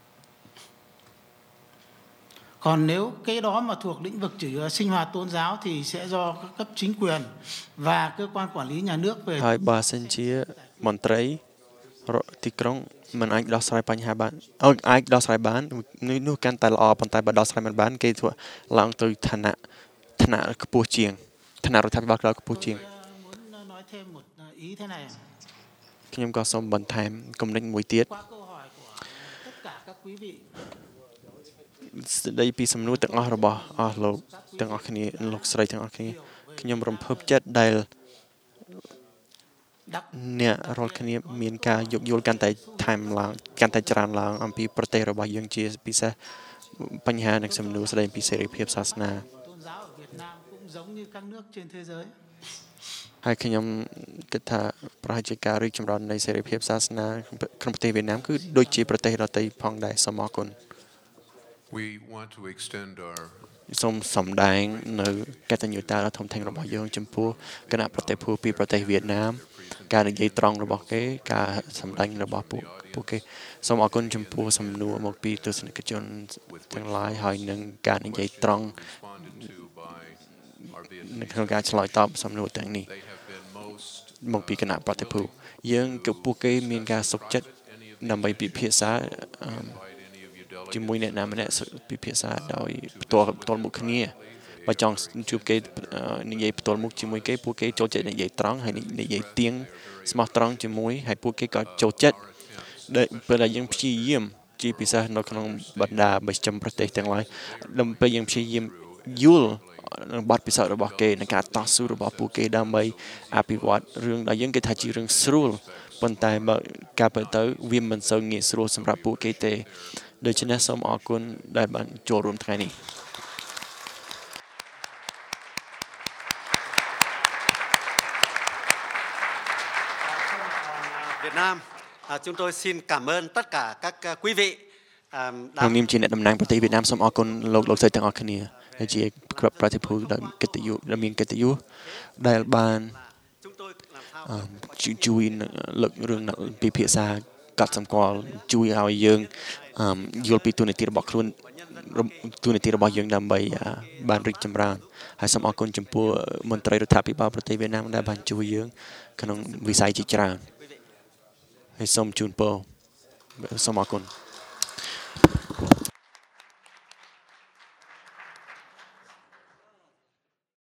Còn nếu cái đó mà thuộc lĩnh vực chỉ sinh hoạt tôn giáo thì sẽ do các cấp chính quyền và cơ quan quản lý nhà nước về ហើយបើសិនជាមន្ត្រីទីក្រុងមិនអាចដោះស្រាយបញ្ហាបានអាចដោះស្រាយបាននោះកាន់តែល្អប៉ុន្តែបើដោះស្រាយមិនបានគេធ្វើឡើងទៅឋានៈឋានៈខ្ពស់ជាងឋានៈរដ្ឋាភិបាលខ្ពស់ជាង nói thêm một ý thế này ខ្ញុំក៏សូមបន្ថែមគំនិតមួយទៀត qua câu hỏi của tất cả các quý vị ស្ដីពីសំណួរទាំងអស់របស់អស់លោកទាំងអស់គ្នាលោកស្រីទាំងអស់គ្នាខ្ញុំរំភើបចិត្តដែលអ្នករាល់គ្នាមានការយោគយល់កាន់តែថែមឡើងកាន់តែច្រើនឡើងអំពីប្រទេសរបស់យើងជាពិសេសបញ្ហានិងសំណួរស្ដីពីសេរីភាពសាសនា tôn giáo ở Việt Nam cũng giống như các nước trên thế giới ហើយខ្ញុំគិតថាប្រហែលជាការរីកចម្រើននៃសេរីភាពសាសនាក្នុងប្រទេសវៀតណាមគឺដូចជាប្រទេសដទៃផងដែរសូមអរគុណ We want to extend our សូមសម្ដែងនៅកតញ្ញូតាដ៏ធំធេងរបស់យើងចំពោះគណៈប្រតិភូពីប្រទេសវៀតណាមការនិយាយត្រង់របស់គេការសម្ដែងរបស់ពួកពួកគេសូមអរគុណចំពោះសំណួរមកពីទស្សនិកជនទាំងឡាយហើយនឹងការនិយាយត្រង់នៅក្នុងការឆ្លើយតបសំណួរទាំងនេះមកពីគណៈប្រតិភូយើងគឺពួកគេមានការសុខចិត្តដើម្បីពិភាក្សាជាមួយអ្នកណាម្នាក់ពិភាក្សាដោយផ្ទាល់ផ្ទាល់មុខគ្នាបើចង់ជួបគេនិយាយផ្ទាល់មុខជាមួយគេពួកគេចូលចិត្តនិយាយត្រង់ហើយនិយាយទៀងស្មោះត្រង់ជាមួយហើយពួកគេក៏ចូលចិត្តដែលពេលដែលយើងព្យាយាមជាពិសេសនៅក្នុងបណ្ដាបេចំប្រទេសទាំងឡាយដើម្បីយើងព្យាយាមយល់នឹងបទពិសោធន៍របស់គេនិងការតស៊ូរបស់ពួកគេដើម្បីអភិវឌ្ឍរឿងដែលយើងគេថាជារឿងស្រួលប៉ុន្តែបើការពិតទៅវាមិនសូវងាយស្រួលសម្រាប់ពួកគេទេដូច្នេះសូមអរគុណដែលបានចូលរួមថ្ងៃនេះ Việt Nam, à, chúng tôi xin cảm ơn tất cả các uh, quý vị. À, ក្នុងនាមជាអ្នកតំណាងប្រទេសវៀតណាមសូមអរគុណលោកលោកស្រីទាំងអស់គ្នាដែលជាប្រតិភូដែលកិត្តិយសដែលមានកិត្តិយសដែលបានជួយលើករឿងពិភាក្សាកាត់សម្គាល់ជួយឲ្យយើងយល់ពីទូនាទីរបស់ខ្លួនទូនាទីរបស់យើងដើម្បីបានរីកចម្រើនហើយសូមអរគុណចំពោះមន្ត្រីរដ្ឋាភិបាលប្រទេសវៀតណាមដែលបានជួយយើងក្នុងវិស័យជាច្រើនហើយសូមជូនពរសូមអរគុណ